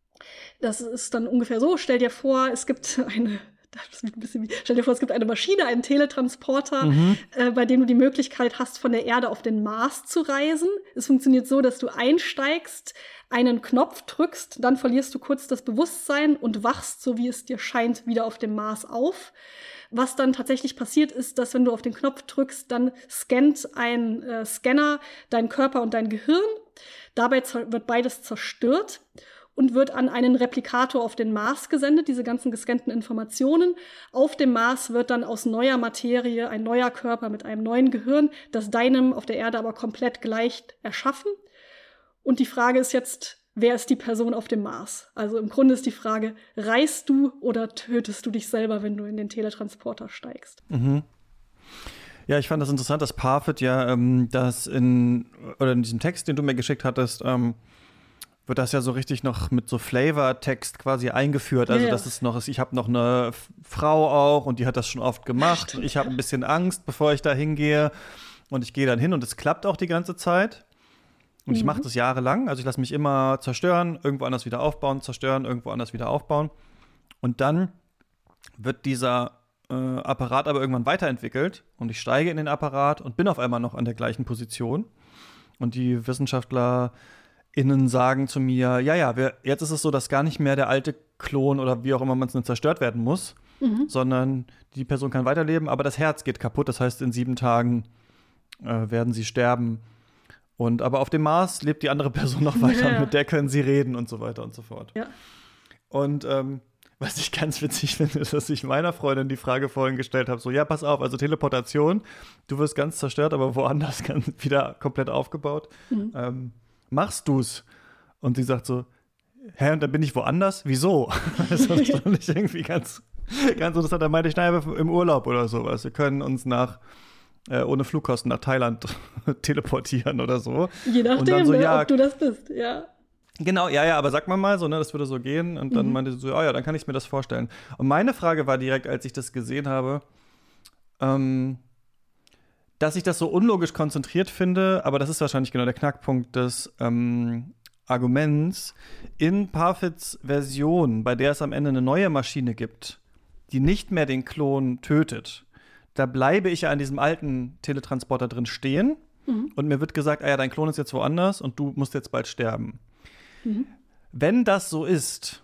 Das ist dann ungefähr so, stell dir vor, es gibt eine Das ein bisschen wie, stell dir vor, es gibt eine Maschine, einen Teletransporter, mhm. äh, bei dem du die Möglichkeit hast, von der Erde auf den Mars zu reisen. Es funktioniert so, dass du einsteigst, einen Knopf drückst, dann verlierst du kurz das Bewusstsein und wachst, so wie es dir scheint, wieder auf dem Mars auf. Was dann tatsächlich passiert ist, dass wenn du auf den Knopf drückst, dann scannt ein äh, Scanner deinen Körper und dein Gehirn. Dabei zer- wird beides zerstört und wird an einen Replikator auf den Mars gesendet, diese ganzen gescannten Informationen. Auf dem Mars wird dann aus neuer Materie ein neuer Körper mit einem neuen Gehirn, das deinem auf der Erde aber komplett gleicht, erschaffen. Und die Frage ist jetzt, wer ist die Person auf dem Mars? Also im Grunde ist die Frage, reist du oder tötest du dich selber, wenn du in den Teletransporter steigst? Mhm. Ja, ich fand das interessant, dass Parfit ja ähm, das in, oder in diesem Text, den du mir geschickt hattest, ähm, wird das ja so richtig noch mit so Flavor-Text quasi eingeführt. Also, ja, ja. das ist noch, ich habe noch eine F- Frau auch und die hat das schon oft gemacht. Stimmt, ich habe ein bisschen Angst, bevor ich da hingehe. Und ich gehe dann hin und es klappt auch die ganze Zeit. Und mhm. ich mache das jahrelang. Also, ich lasse mich immer zerstören, irgendwo anders wieder aufbauen, zerstören, irgendwo anders wieder aufbauen. Und dann wird dieser äh, Apparat aber irgendwann weiterentwickelt. Und ich steige in den Apparat und bin auf einmal noch an der gleichen Position. Und die Wissenschaftler Innen sagen zu mir, ja, ja, wir, jetzt ist es so, dass gar nicht mehr der alte Klon oder wie auch immer man es nennt, zerstört werden muss, mhm. sondern die Person kann weiterleben, aber das Herz geht kaputt. Das heißt, in sieben Tagen äh, werden sie sterben. Und aber auf dem Mars lebt die andere Person noch weiter, ja. mit der können sie reden und so weiter und so fort. Ja. Und ähm, was ich ganz witzig finde, ist, dass ich meiner Freundin die Frage vorhin gestellt habe, so, ja, pass auf, also Teleportation, du wirst ganz zerstört, aber woanders ganz wieder komplett aufgebaut. Mhm. Ähm, machst du's? Und sie sagt so, hä, und dann bin ich woanders? Wieso? Das fand ich irgendwie ganz, ganz interessant. Da meinte ich, naja, im Urlaub oder sowas. Wir können uns nach, äh, ohne Flugkosten nach Thailand teleportieren oder so. Je nachdem, und dann so, ne, ja, ob du das bist, ja. Genau, ja, ja, aber sag mal mal so, ne, das würde so gehen. Und dann mhm. meinte sie so, oh ja, dann kann ich mir das vorstellen. Und meine Frage war direkt, als ich das gesehen habe, ähm, dass ich das so unlogisch konzentriert finde, aber das ist wahrscheinlich genau der Knackpunkt des ähm, Arguments. In Parfits Version, bei der es am Ende eine neue Maschine gibt, die nicht mehr den Klon tötet, da bleibe ich ja an diesem alten Teletransporter drin stehen mhm. und mir wird gesagt, ah ja, dein Klon ist jetzt woanders und du musst jetzt bald sterben. Mhm. Wenn das so ist,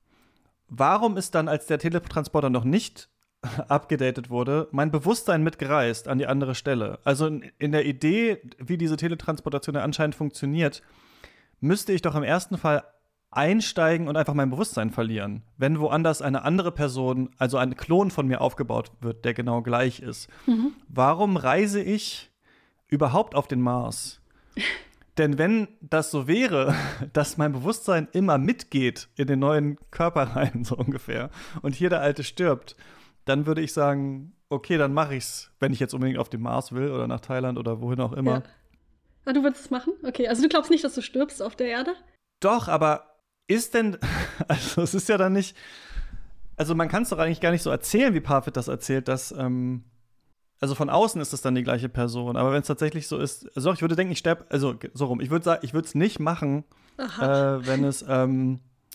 warum ist dann, als der Teletransporter noch nicht abgedatet wurde, mein Bewusstsein mitgereist an die andere Stelle? Also in, in der Idee, wie diese Teletransportation ja anscheinend funktioniert, müsste ich doch im ersten Fall einsteigen und einfach mein Bewusstsein verlieren, wenn woanders eine andere Person, also ein Klon von mir aufgebaut wird, der genau gleich ist. Mhm. Warum reise ich überhaupt auf den Mars? Denn wenn das so wäre, dass mein Bewusstsein immer mitgeht in den neuen Körper rein, so ungefähr, und hier der Alte stirbt, dann würde ich sagen, okay, dann mache ich's, wenn ich jetzt unbedingt auf den Mars will oder nach Thailand oder wohin auch immer. Ja. Ah, du würdest es machen? Okay, also du glaubst nicht, dass du stirbst auf der Erde? Doch, aber ist denn, also es ist ja dann nicht, also man kann es doch eigentlich gar nicht so erzählen, wie Parfit das erzählt, dass, ähm, also von außen ist es dann die gleiche Person, aber wenn es tatsächlich so ist, also doch, ich würde denken, ich sterbe, also so rum, ich würde sagen, ich würde es nicht machen, äh, wenn es, ähm,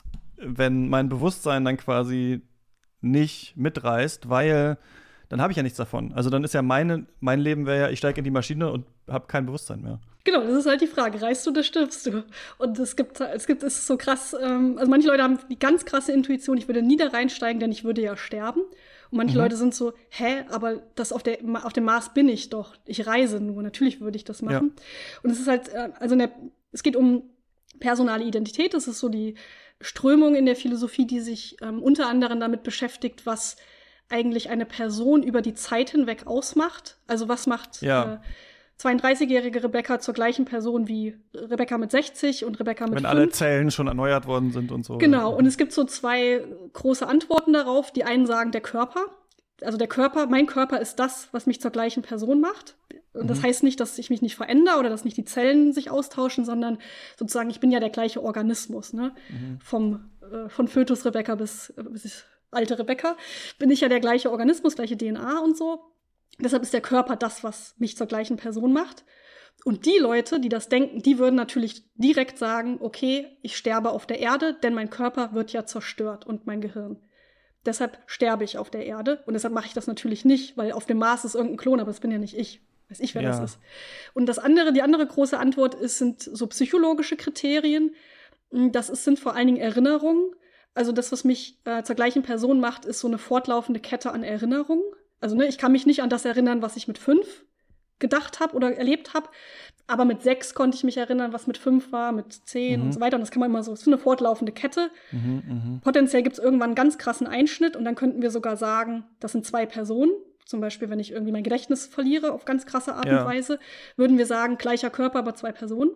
wenn mein Bewusstsein dann quasi nicht mitreißt, weil dann habe ich ja nichts davon. Also dann ist ja meine, mein Leben wäre ja, ich steige in die Maschine und habe kein Bewusstsein mehr. Genau, das ist halt die Frage, reist du oder stirbst du? Und es gibt, es gibt, es ist so krass, ähm, also manche Leute haben die ganz krasse Intuition, ich würde nie da reinsteigen, denn ich würde ja sterben. Und manche mhm. Leute sind so, hä, aber das auf, der, auf dem Mars bin ich doch, ich reise nur, natürlich würde ich das machen. Ja. Und es ist halt, also in der, es geht um personale Identität, das ist so die Strömung in der Philosophie, die sich ähm, unter anderem damit beschäftigt, was eigentlich eine Person über die Zeit hinweg ausmacht. Also was macht ja. äh, zweiunddreißigjährige Rebecca zur gleichen Person wie Rebecca mit sechzig und Rebecca mit Wenn fünf. alle Zellen schon erneuert worden sind und so. Genau, und es gibt so zwei große Antworten darauf. Die einen sagen, der Körper. Also der Körper, mein Körper ist das, was mich zur gleichen Person macht. Und das mhm. heißt nicht, dass ich mich nicht verändere oder dass nicht die Zellen sich austauschen, sondern sozusagen, ich bin ja der gleiche Organismus. Ne? Mhm. Vom, äh, von Fötus Rebecca bis, bis alte Rebecca bin ich ja der gleiche Organismus, gleiche D N A und so. Deshalb ist der Körper das, was mich zur gleichen Person macht. Und die Leute, die das denken, die würden natürlich direkt sagen, okay, ich sterbe auf der Erde, denn mein Körper wird ja zerstört und mein Gehirn. Deshalb sterbe ich auf der Erde und deshalb mache ich das natürlich nicht, weil auf dem Mars ist irgendein Klon, aber das bin ja nicht ich. Weiß ich, wer ja. das ist. Und das andere, die andere große Antwort ist, sind so psychologische Kriterien. Das ist, sind vor allen Dingen Erinnerungen. Also das, was mich äh, zur gleichen Person macht, ist so eine fortlaufende Kette an Erinnerungen. Also ne, ich kann mich nicht an das erinnern, was ich mit fünf gedacht habe oder erlebt habe. Aber mit sechs konnte ich mich erinnern, was mit fünf war, mit zehn mhm. und so weiter. Und das kann man immer so, es ist eine fortlaufende Kette. Mhm, mh. Potenziell gibt es irgendwann einen ganz krassen Einschnitt und dann könnten wir sogar sagen, das sind zwei Personen. Zum Beispiel, wenn ich irgendwie mein Gedächtnis verliere auf ganz krasse Art ja. und Weise, würden wir sagen, gleicher Körper, aber zwei Personen.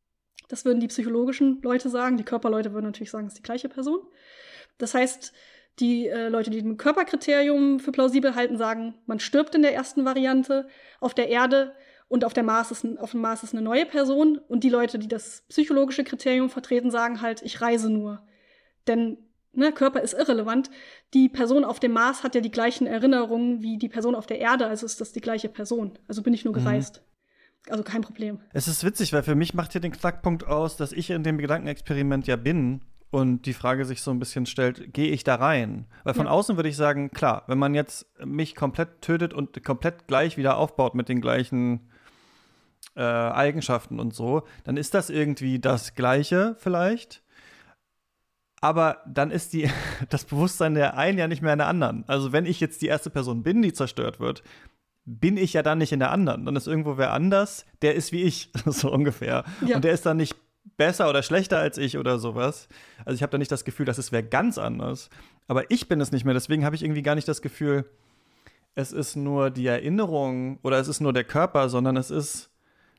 Das würden die psychologischen Leute sagen. Die Körperleute würden natürlich sagen, es ist die gleiche Person. Das heißt, die äh, Leute, die ein Körperkriterium für plausibel halten, sagen, man stirbt in der ersten Variante auf der Erde und auf, der Mars ist, auf dem Mars ist eine neue Person. Und die Leute, die das psychologische Kriterium vertreten, sagen halt, ich reise nur. Denn ne, Körper ist irrelevant. Die Person auf dem Mars hat ja die gleichen Erinnerungen wie die Person auf der Erde, also ist das die gleiche Person. Also bin ich nur gereist. Mhm. Also kein Problem. Es ist witzig, weil für mich macht hier den Knackpunkt aus, dass ich in dem Gedankenexperiment ja bin und die Frage sich so ein bisschen stellt, gehe ich da rein? Weil von ja. außen würde ich sagen, klar, wenn man jetzt mich komplett tötet und komplett gleich wieder aufbaut mit den gleichen äh, Eigenschaften und so, dann ist das irgendwie das Gleiche vielleicht. Aber dann ist die, das Bewusstsein der einen ja nicht mehr in der anderen. Also wenn ich jetzt die erste Person bin, die zerstört wird, bin ich ja dann nicht in der anderen. Dann ist irgendwo wer anders, der ist wie ich, so ungefähr. Ja. Und der ist dann nicht besser oder schlechter als ich oder sowas. Also ich habe da nicht das Gefühl, dass es wäre ganz anders. Aber ich bin es nicht mehr. Deswegen habe ich irgendwie gar nicht das Gefühl, es ist nur die Erinnerung oder es ist nur der Körper, sondern es ist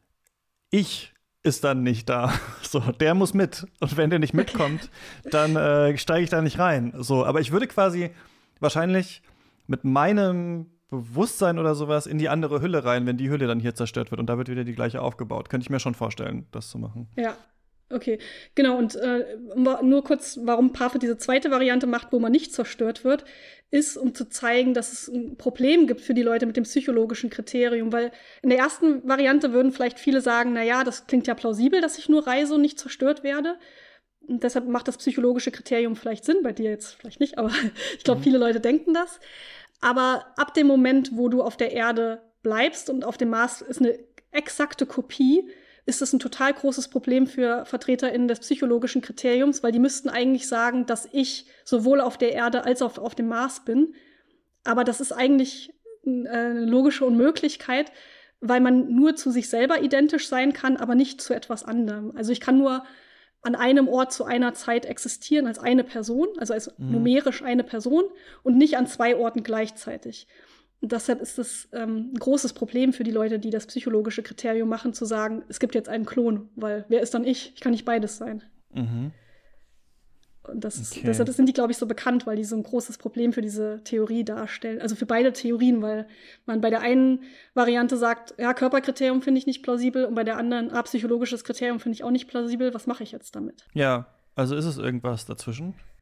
ich ist dann nicht da. So, der muss mit. Und wenn der nicht mitkommt, dann äh, steige ich da nicht rein. So, aber ich würde quasi wahrscheinlich mit meinem Bewusstsein oder sowas in die andere Hülle rein, wenn die Hülle dann hier zerstört wird und da wird wieder die gleiche aufgebaut. Könnte ich mir schon vorstellen, das zu machen. Ja, okay. Genau, und äh, nur kurz, warum Parfit diese zweite Variante macht, wo man nicht zerstört wird, ist, um zu zeigen, dass es ein Problem gibt für die Leute mit dem psychologischen Kriterium. Weil in der ersten Variante würden vielleicht viele sagen, na ja, das klingt ja plausibel, dass ich nur reise und nicht zerstört werde. Und deshalb macht das psychologische Kriterium vielleicht Sinn, bei dir jetzt vielleicht nicht, aber ich glaube, mhm. viele Leute denken das. Aber ab dem Moment, wo du auf der Erde bleibst und auf dem Mars ist eine exakte Kopie, ist das ein total großes Problem für VertreterInnen des psychologischen Kriteriums, weil die müssten eigentlich sagen, dass ich sowohl auf der Erde als auch auf dem Mars bin. Aber das ist eigentlich eine logische Unmöglichkeit, weil man nur zu sich selber identisch sein kann, aber nicht zu etwas anderem. Also ich kann nur an einem Ort zu einer Zeit existieren als eine Person, also als mhm. numerisch eine Person und nicht an zwei Orten gleichzeitig. Und deshalb ist es ähm, ein großes Problem für die Leute, die das psychologische Kriterium machen, zu sagen, es gibt jetzt einen Klon, weil wer ist dann ich? Ich kann nicht beides sein. Mhm. Und das ist, okay. deshalb sind die, glaube ich, so bekannt, weil die so ein großes Problem für diese Theorie darstellen. Also für beide Theorien, weil man bei der einen Variante sagt, ja, Körperkriterium finde ich nicht plausibel und bei der anderen, ah, psychologisches Kriterium finde ich auch nicht plausibel. Was mache ich jetzt damit? Ja, also ist es irgendwas dazwischen?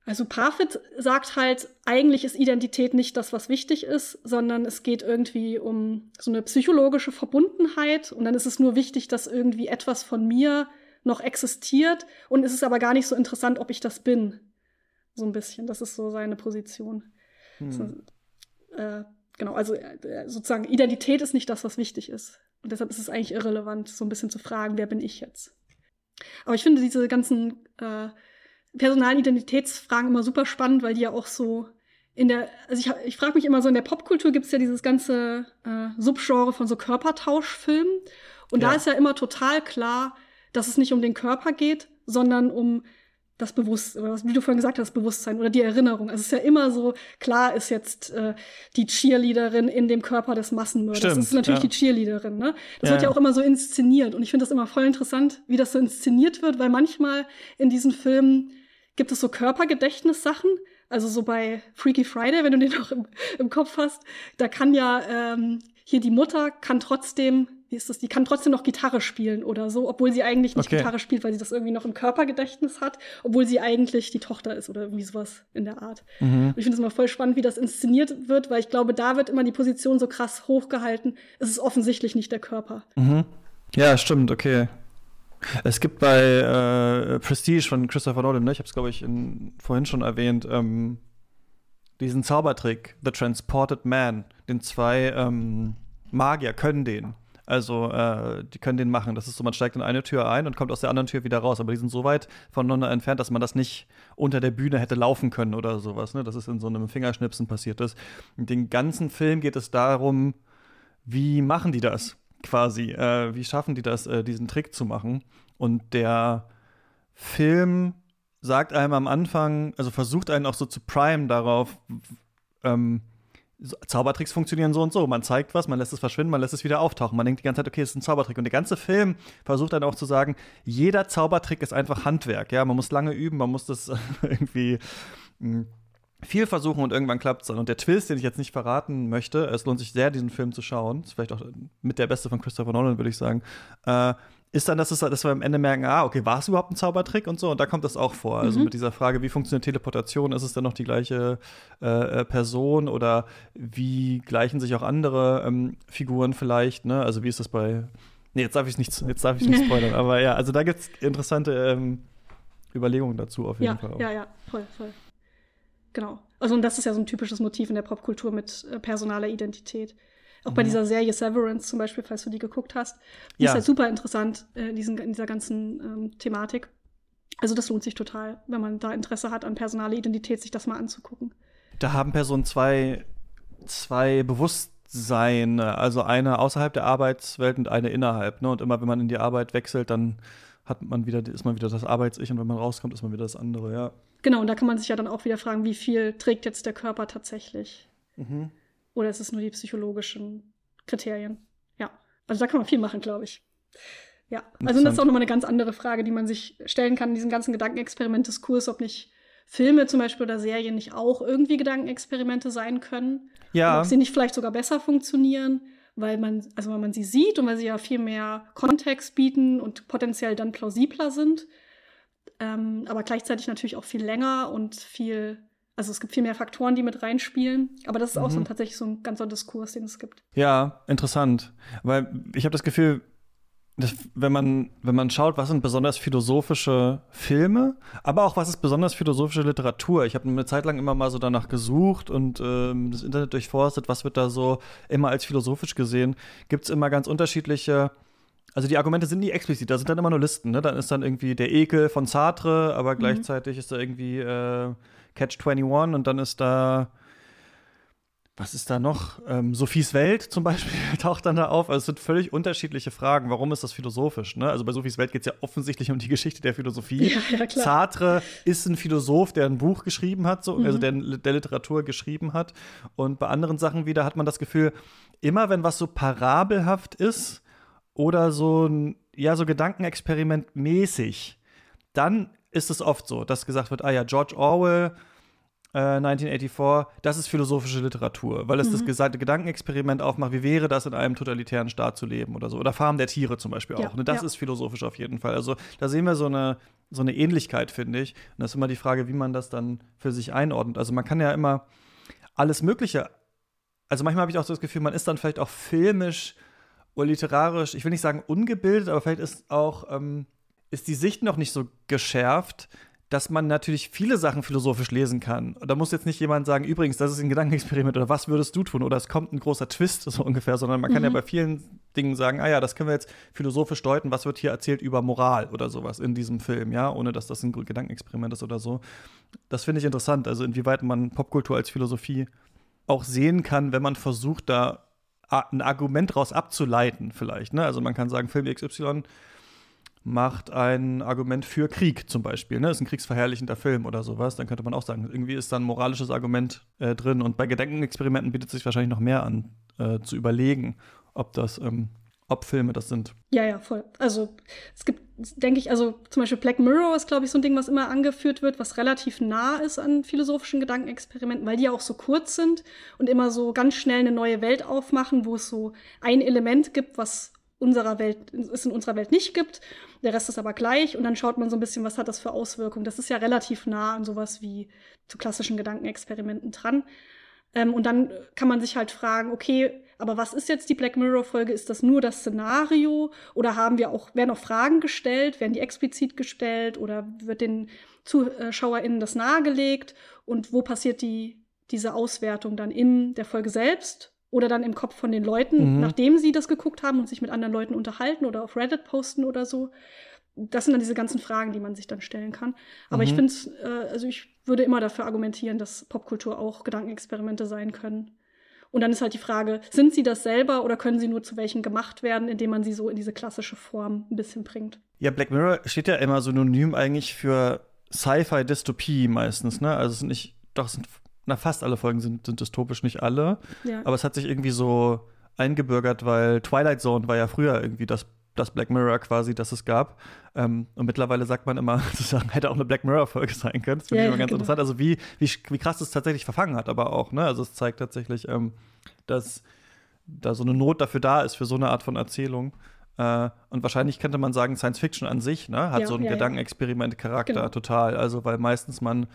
Also Parfit sagt halt, eigentlich ist Identität nicht das, was wichtig ist, sondern es geht irgendwie um so eine psychologische Verbundenheit und dann ist es nur wichtig, dass irgendwie etwas von mir noch existiert und es ist aber gar nicht so interessant, ob ich das bin. So ein bisschen, das ist so seine Position. Hm. Also, äh, genau, also äh, sozusagen Identität ist nicht das, was wichtig ist. Und deshalb ist es eigentlich irrelevant, so ein bisschen zu fragen, wer bin ich jetzt? Aber ich finde diese ganzen äh, personalen Identitätsfragen immer super spannend, weil die ja auch so in der, also ich, ich frage mich immer so, in der Popkultur gibt es ja dieses ganze äh, Subgenre von so Körpertauschfilmen. Und ja. da ist ja immer total klar, dass es nicht um den Körper geht, sondern um das Bewusstsein, oder was, wie du vorhin gesagt hast, das Bewusstsein oder die Erinnerung. Also es ist ja immer so, klar ist jetzt äh, die Cheerleaderin in dem Körper des Massenmörders. Stimmt, das ist natürlich ja. die Cheerleaderin, ne? Das ja. wird ja auch immer so inszeniert. Und ich finde das immer voll interessant, wie das so inszeniert wird, weil manchmal in diesen Filmen gibt es so Körpergedächtnissachen. Also so bei Freaky Friday, wenn du den noch im, im Kopf hast, da kann ja ähm, hier die Mutter kann trotzdem Wie ist das? Die kann trotzdem noch Gitarre spielen oder so, obwohl sie eigentlich nicht okay. Gitarre spielt, weil sie das irgendwie noch im Körpergedächtnis hat, obwohl sie eigentlich die Tochter ist oder irgendwie sowas in der Art. Mhm. Und ich finde es immer voll spannend, wie das inszeniert wird, weil ich glaube, da wird immer die Position so krass hochgehalten. Es ist offensichtlich nicht der Körper. Mhm. Ja, stimmt, okay. Es gibt bei äh, Prestige von Christopher Nolan, ne? Ich habe es, glaube ich, in, vorhin schon erwähnt, ähm, diesen Zaubertrick, The Transported Man, den zwei ähm, Magier können den. Also, äh, die können den machen. Das ist so, man steigt in eine Tür ein und kommt aus der anderen Tür wieder raus. Aber die sind so weit voneinander entfernt, dass man das nicht unter der Bühne hätte laufen können oder sowas. Ne? Das ist in so einem Fingerschnipsen passiert ist. In den ganzen Film geht es darum, wie machen die das quasi? Äh, wie schaffen die das, äh, diesen Trick zu machen? Und der Film sagt einem am Anfang, also versucht einen auch so zu primen darauf, ähm, Zaubertricks funktionieren so und so. Man zeigt was, man lässt es verschwinden, man lässt es wieder auftauchen. Man denkt die ganze Zeit, okay, es ist ein Zaubertrick. Und der ganze Film versucht dann auch zu sagen, jeder Zaubertrick ist einfach Handwerk. Ja, man muss lange üben, man muss das irgendwie mh, viel versuchen und irgendwann klappt es dann. Und der Twist, den ich jetzt nicht verraten möchte, es lohnt sich sehr, diesen Film zu schauen, ist vielleicht auch mit der beste von Christopher Nolan, würde ich sagen, äh, ist dann, dass, es, dass wir am Ende merken, ah, okay, war es überhaupt ein Zaubertrick und so? Und da kommt das auch vor. Mhm. Also mit dieser Frage, wie funktioniert Teleportation? Ist es dann noch die gleiche äh, Person oder wie gleichen sich auch andere ähm, Figuren vielleicht? Ne? Also wie ist das bei Nee, jetzt darf ich nicht, jetzt darf ich nicht spoilern. Aber ja, also da gibt es interessante ähm, Überlegungen dazu auf jeden ja, Fall. Auch. Ja, ja, voll, voll. Genau. Also und das ist ja so ein typisches Motiv in der Popkultur mit äh, personaler Identität. Auch bei dieser Serie Severance zum Beispiel, falls du die geguckt hast. Die ja. ist halt super interessant äh, in, diesen, in dieser ganzen ähm, Thematik. Also das lohnt sich total, wenn man da Interesse hat an personaler Identität, sich das mal anzugucken. Da haben Personen zwei, zwei Bewusstseine, also eine außerhalb der Arbeitswelt und eine innerhalb. Ne? Und immer, wenn man in die Arbeit wechselt, dann hat man wieder, ist man wieder das Arbeits-Ich und wenn man rauskommt, ist man wieder das andere, ja. Genau, und da kann man sich ja dann auch wieder fragen, wie viel trägt jetzt der Körper tatsächlich? Mhm. Oder ist es nur die psychologischen Kriterien? Ja, also da kann man viel machen, glaube ich. Ja, also das ist auch nochmal eine ganz andere Frage, die man sich stellen kann in diesem ganzen Gedankenexperiment-Diskurs, ob nicht Filme zum Beispiel oder Serien nicht auch irgendwie Gedankenexperimente sein können. Ja. Und ob sie nicht vielleicht sogar besser funktionieren, weil man, also weil man sie sieht und weil sie ja viel mehr Kontext bieten und potenziell dann plausibler sind. Ähm, aber gleichzeitig natürlich auch viel länger und viel Also es gibt viel mehr Faktoren, die mit reinspielen. Aber das ist auch mhm. so ein, tatsächlich so ein ganzer Diskurs, den es gibt. Ja, interessant. Weil ich habe das Gefühl, dass, wenn man, wenn man schaut, was sind besonders philosophische Filme, aber auch was ist besonders philosophische Literatur. Ich habe eine Zeit lang immer mal so danach gesucht und ähm, das Internet durchforstet, was wird da so immer als philosophisch gesehen. Gibt es immer ganz unterschiedliche. Also die Argumente sind nie explizit, da sind dann immer nur Listen. Ne? Dann ist dann irgendwie der Ekel von Sartre, aber mhm. gleichzeitig ist da irgendwie äh, Catch einundzwanzig und dann ist da, was ist da noch? Ähm, Sophies Welt zum Beispiel taucht dann da auf. Also es sind völlig unterschiedliche Fragen. Warum ist das philosophisch? Ne? Also bei Sophies Welt geht es ja offensichtlich um die Geschichte der Philosophie. Ja, ja, klar. Sartre ist ein Philosoph, der ein Buch geschrieben hat, so, mhm. also der, der Literatur geschrieben hat. Und bei anderen Sachen wieder hat man das Gefühl, immer wenn was so parabelhaft ist oder so ein, ja, so Gedankenexperiment mäßig, dann ist es oft so, dass gesagt wird, ah ja, George Orwell äh, neunzehnhundertvierundachtzig, das ist philosophische Literatur, weil es mhm. das gesamte Gedankenexperiment aufmacht, wie wäre das, in einem totalitären Staat zu leben oder so. Oder Farm der Tiere zum Beispiel auch. Ja, ne? Das ja. ist philosophisch auf jeden Fall. Also da sehen wir so eine, so eine Ähnlichkeit, finde ich. Und das ist immer die Frage, wie man das dann für sich einordnet. Also man kann ja immer alles Mögliche, also manchmal habe ich auch so das Gefühl, man ist dann vielleicht auch filmisch oder literarisch, ich will nicht sagen ungebildet, aber vielleicht ist auch, ähm, ist die Sicht noch nicht so geschärft, dass man natürlich viele Sachen philosophisch lesen kann. Und da muss jetzt nicht jemand sagen, übrigens, das ist ein Gedankenexperiment oder was würdest du tun oder es kommt ein großer Twist, so ungefähr, sondern man kann mhm. ja bei vielen Dingen sagen, ah ja, das können wir jetzt philosophisch deuten, was wird hier erzählt über Moral oder sowas in diesem Film, ja, ohne dass das ein Gedankenexperiment ist oder so. Das finde ich interessant, also inwieweit man Popkultur als Philosophie auch sehen kann, wenn man versucht, da ein Argument daraus abzuleiten vielleicht, ne? Also man kann sagen, Film X Y macht ein Argument für Krieg zum Beispiel, ne? Ist ein kriegsverherrlichender Film oder sowas, dann könnte man auch sagen, irgendwie ist da ein moralisches Argument äh, drin. Und bei Gedankenexperimenten bietet es sich wahrscheinlich noch mehr an, äh, zu überlegen, ob das, ähm, ob Filme das sind. Ja, ja, voll. Also es gibt, denke ich, also zum Beispiel Black Mirror ist, glaube ich, so ein Ding, was immer angeführt wird, was relativ nah ist an philosophischen Gedankenexperimenten, weil die ja auch so kurz sind und immer so ganz schnell eine neue Welt aufmachen, wo es so ein Element gibt, was unserer Welt, es in unserer Welt nicht gibt. Der Rest ist aber gleich und dann schaut man so ein bisschen, was hat das für Auswirkungen. Das ist ja relativ nah an sowas wie zu klassischen Gedankenexperimenten dran. Ähm, und dann kann man sich halt fragen, okay, aber was ist jetzt die Black Mirror-Folge? Ist das nur das Szenario? Oder haben wir auch, werden auch Fragen gestellt? Werden die explizit gestellt? Oder wird den ZuschauerInnen das nahegelegt? Und wo passiert die, diese Auswertung dann in der Folge selbst? Oder dann im Kopf von den Leuten, mhm. nachdem sie das geguckt haben und sich mit anderen Leuten unterhalten oder auf Reddit posten oder so. Das sind dann diese ganzen Fragen, die man sich dann stellen kann. Aber mhm. ich finde, äh, also ich würde immer dafür argumentieren, dass Popkultur auch Gedankenexperimente sein können. Und dann ist halt die Frage, sind sie das selber oder können sie nur zu welchen gemacht werden, indem man sie so in diese klassische Form ein bisschen bringt? Ja, Black Mirror steht ja immer synonym eigentlich für Sci-Fi-Dystopie meistens, ne? Also es sind nicht, doch es sind Na, fast alle Folgen sind, sind dystopisch, nicht alle. Ja. Aber es hat sich irgendwie so eingebürgert, weil Twilight Zone war ja früher irgendwie das, das Black Mirror quasi, das es gab. Ähm, und mittlerweile sagt man immer, sozusagen, hätte auch eine Black Mirror-Folge sein können. Das finde ja, ich immer ganz genau. interessant. Also wie, wie, wie krass es tatsächlich verfangen hat, aber auch, ne? Also es zeigt tatsächlich, ähm, dass da so eine Not dafür da ist für so eine Art von Erzählung. Äh, und wahrscheinlich könnte man sagen, Science Fiction an sich, ne, hat ja, so einen ja, Gedankenexperiment-Charakter genau. total. Also weil meistens man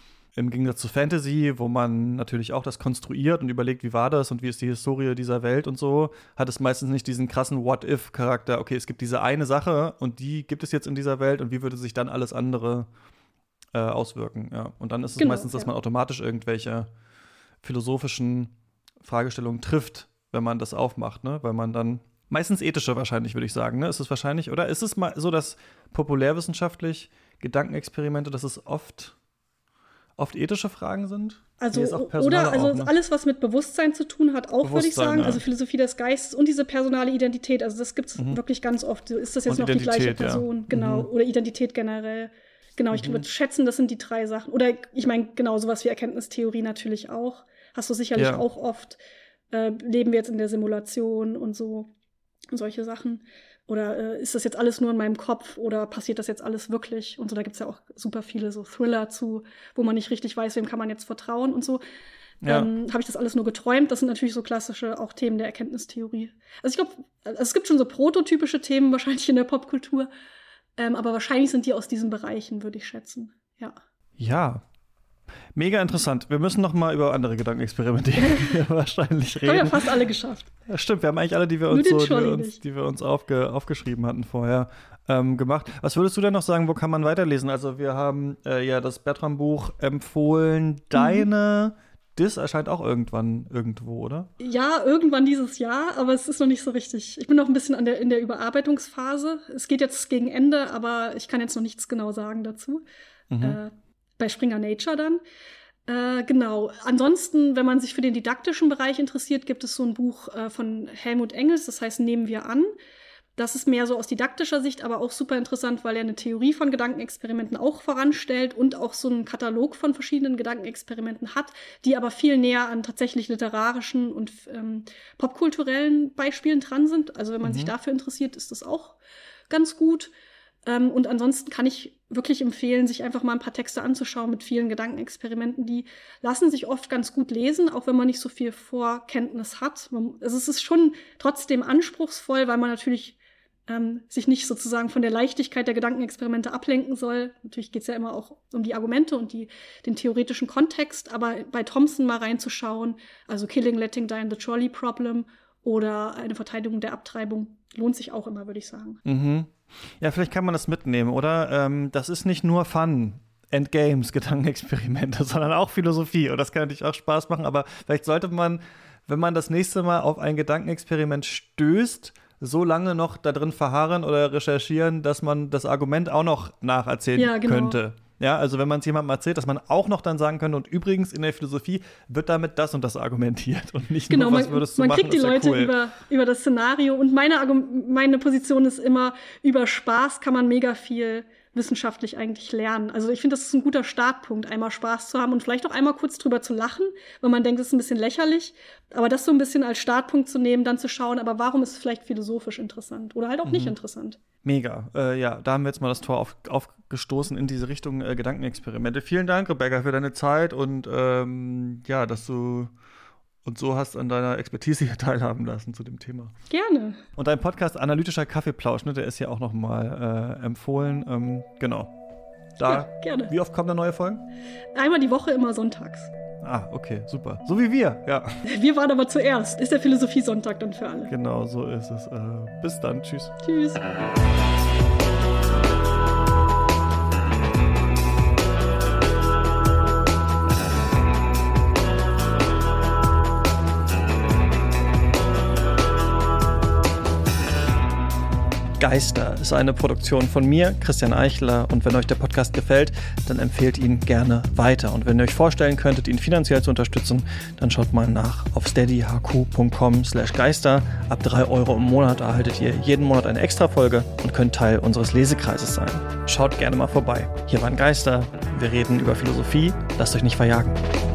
im Gegensatz zu Fantasy, wo man natürlich auch das konstruiert und überlegt, wie war das und wie ist die Historie dieser Welt und so, hat es meistens nicht diesen krassen What-If-Charakter. Okay, es gibt diese eine Sache und die gibt es jetzt in dieser Welt und wie würde sich dann alles andere äh, auswirken. Ja. Und dann ist es genau, meistens, dass ja. man automatisch irgendwelche philosophischen Fragestellungen trifft, wenn man das aufmacht, ne? Weil man dann meistens ethische wahrscheinlich, würde ich sagen. Ne? Ist es wahrscheinlich, oder ist es mal so, dass populärwissenschaftlich Gedankenexperimente, dass es oft oft ethische Fragen sind? Also, oder also auch, ne? alles, was mit Bewusstsein zu tun hat, auch, würde ich sagen. Ja. Also Philosophie des Geistes und diese personale Identität. Also das gibt es mhm. wirklich ganz oft. Ist das jetzt und noch Identität, die gleiche Person? Ja. Genau. Mhm. Oder Identität generell. Genau, ich mhm. würde schätzen, das sind die drei Sachen. Oder ich meine, genau, sowas wie Erkenntnistheorie natürlich auch. Hast du sicherlich ja. auch oft. Äh, leben wir jetzt in der Simulation und so. Und solche Sachen. Oder äh, ist das jetzt alles nur in meinem Kopf oder passiert das jetzt alles wirklich? Und so, da gibt es ja auch super viele so Thriller zu, wo man nicht richtig weiß, wem kann man jetzt vertrauen und so. Ja. Ähm, habe ich das alles nur geträumt? Das sind natürlich so klassische auch Themen der Erkenntnistheorie. Also ich glaube, also es gibt schon so prototypische Themen wahrscheinlich in der Popkultur, ähm, aber wahrscheinlich sind die aus diesen Bereichen, würde ich schätzen. Ja. Ja. Mega interessant. Wir müssen noch mal über andere Gedankenexperimente wahrscheinlich reden. Haben wir ja fast alle geschafft. Ja, stimmt, wir haben eigentlich alle, die wir uns, so, die wir uns, die wir uns aufge, aufgeschrieben hatten vorher, ähm, gemacht. Was würdest du denn noch sagen, wo kann man weiterlesen? Also wir haben äh, ja das Bertram-Buch empfohlen. Deine mhm. Dis erscheint auch irgendwann irgendwo, oder? Ja, irgendwann dieses Jahr, aber es ist noch nicht so richtig. Ich bin noch ein bisschen an der, in der Überarbeitungsphase. Es geht jetzt gegen Ende, aber ich kann jetzt noch nichts genau sagen dazu. Mhm. Äh, bei Springer Nature dann. Äh, genau. Ansonsten, wenn man sich für den didaktischen Bereich interessiert, gibt es so ein Buch äh, von Helmut Engels, das heißt Nehmen wir an. Das ist mehr so aus didaktischer Sicht, aber auch super interessant, weil er eine Theorie von Gedankenexperimenten auch voranstellt und auch so einen Katalog von verschiedenen Gedankenexperimenten hat, die aber viel näher an tatsächlich literarischen und ähm, popkulturellen Beispielen dran sind. Also wenn man mhm. sich dafür interessiert, ist das auch ganz gut. Ähm, und ansonsten kann ich wirklich empfehlen, sich einfach mal ein paar Texte anzuschauen mit vielen Gedankenexperimenten. Die lassen sich oft ganz gut lesen, auch wenn man nicht so viel Vorkenntnis hat. Man, also es ist schon trotzdem anspruchsvoll, weil man natürlich ähm, sich nicht sozusagen von der Leichtigkeit der Gedankenexperimente ablenken soll. Natürlich geht es ja immer auch um die Argumente und die, den theoretischen Kontext, aber bei Thompson mal reinzuschauen, also Killing, Letting Die and the Trolley Problem oder eine Verteidigung der Abtreibung, lohnt sich auch immer, würde ich sagen. Mhm. Ja, vielleicht kann man das mitnehmen, oder? Ähm, das ist nicht nur Fun and Games, Gedankenexperimente, sondern auch Philosophie. Und das kann natürlich auch Spaß machen, aber vielleicht sollte man, wenn man das nächste Mal auf ein Gedankenexperiment stößt, so lange noch da drin verharren oder recherchieren, dass man das Argument auch noch nacherzählen ja, genau. könnte. Ja, also wenn man es jemandem erzählt, dass man auch noch dann sagen könnte, und übrigens in der Philosophie wird damit das und das argumentiert und nicht genau, nur, was man, würdest du man machen, kriegt die das Leute cool. über, über das Szenario und meine, meine Position ist immer, über Spaß kann man mega viel wissenschaftlich eigentlich lernen. Also ich finde, das ist ein guter Startpunkt, einmal Spaß zu haben und vielleicht auch einmal kurz drüber zu lachen, weil man denkt, das ist ein bisschen lächerlich, aber das so ein bisschen als Startpunkt zu nehmen, dann zu schauen, aber warum ist es vielleicht philosophisch interessant oder halt auch mhm. nicht interessant. Mega. Äh, ja, da haben wir jetzt mal das Tor auf, aufgestoßen in diese Richtung äh, Gedankenexperimente. Vielen Dank, Rebecca, für deine Zeit und ähm, ja, dass du uns so hast an deiner Expertise hier teilhaben lassen zu dem Thema. Gerne. Und dein Podcast Analytischer Kaffeeplausch, ne, der ist ja auch noch mal äh, empfohlen. Ähm, genau. Da, ja, gerne. Wie oft kommen da neue Folgen? Einmal die Woche, immer sonntags. Ah, okay, super. So wie wir, ja. Wir waren aber zuerst. Ist der Philosophiesonntag dann für alle. Genau, so ist es. Äh, bis dann. Tschüss. Tschüss. Geister ist eine Produktion von mir, Christian Eichler, und wenn euch der Podcast gefällt, dann empfehlt ihn gerne weiter. Und wenn ihr euch vorstellen könntet, ihn finanziell zu unterstützen, dann schaut mal nach auf steadyhq punkt com slash geister. Ab drei Euro im Monat erhaltet ihr jeden Monat eine Extra-Folge und könnt Teil unseres Lesekreises sein. Schaut gerne mal vorbei. Hier waren Geister, wir reden über Philosophie, lasst euch nicht verjagen.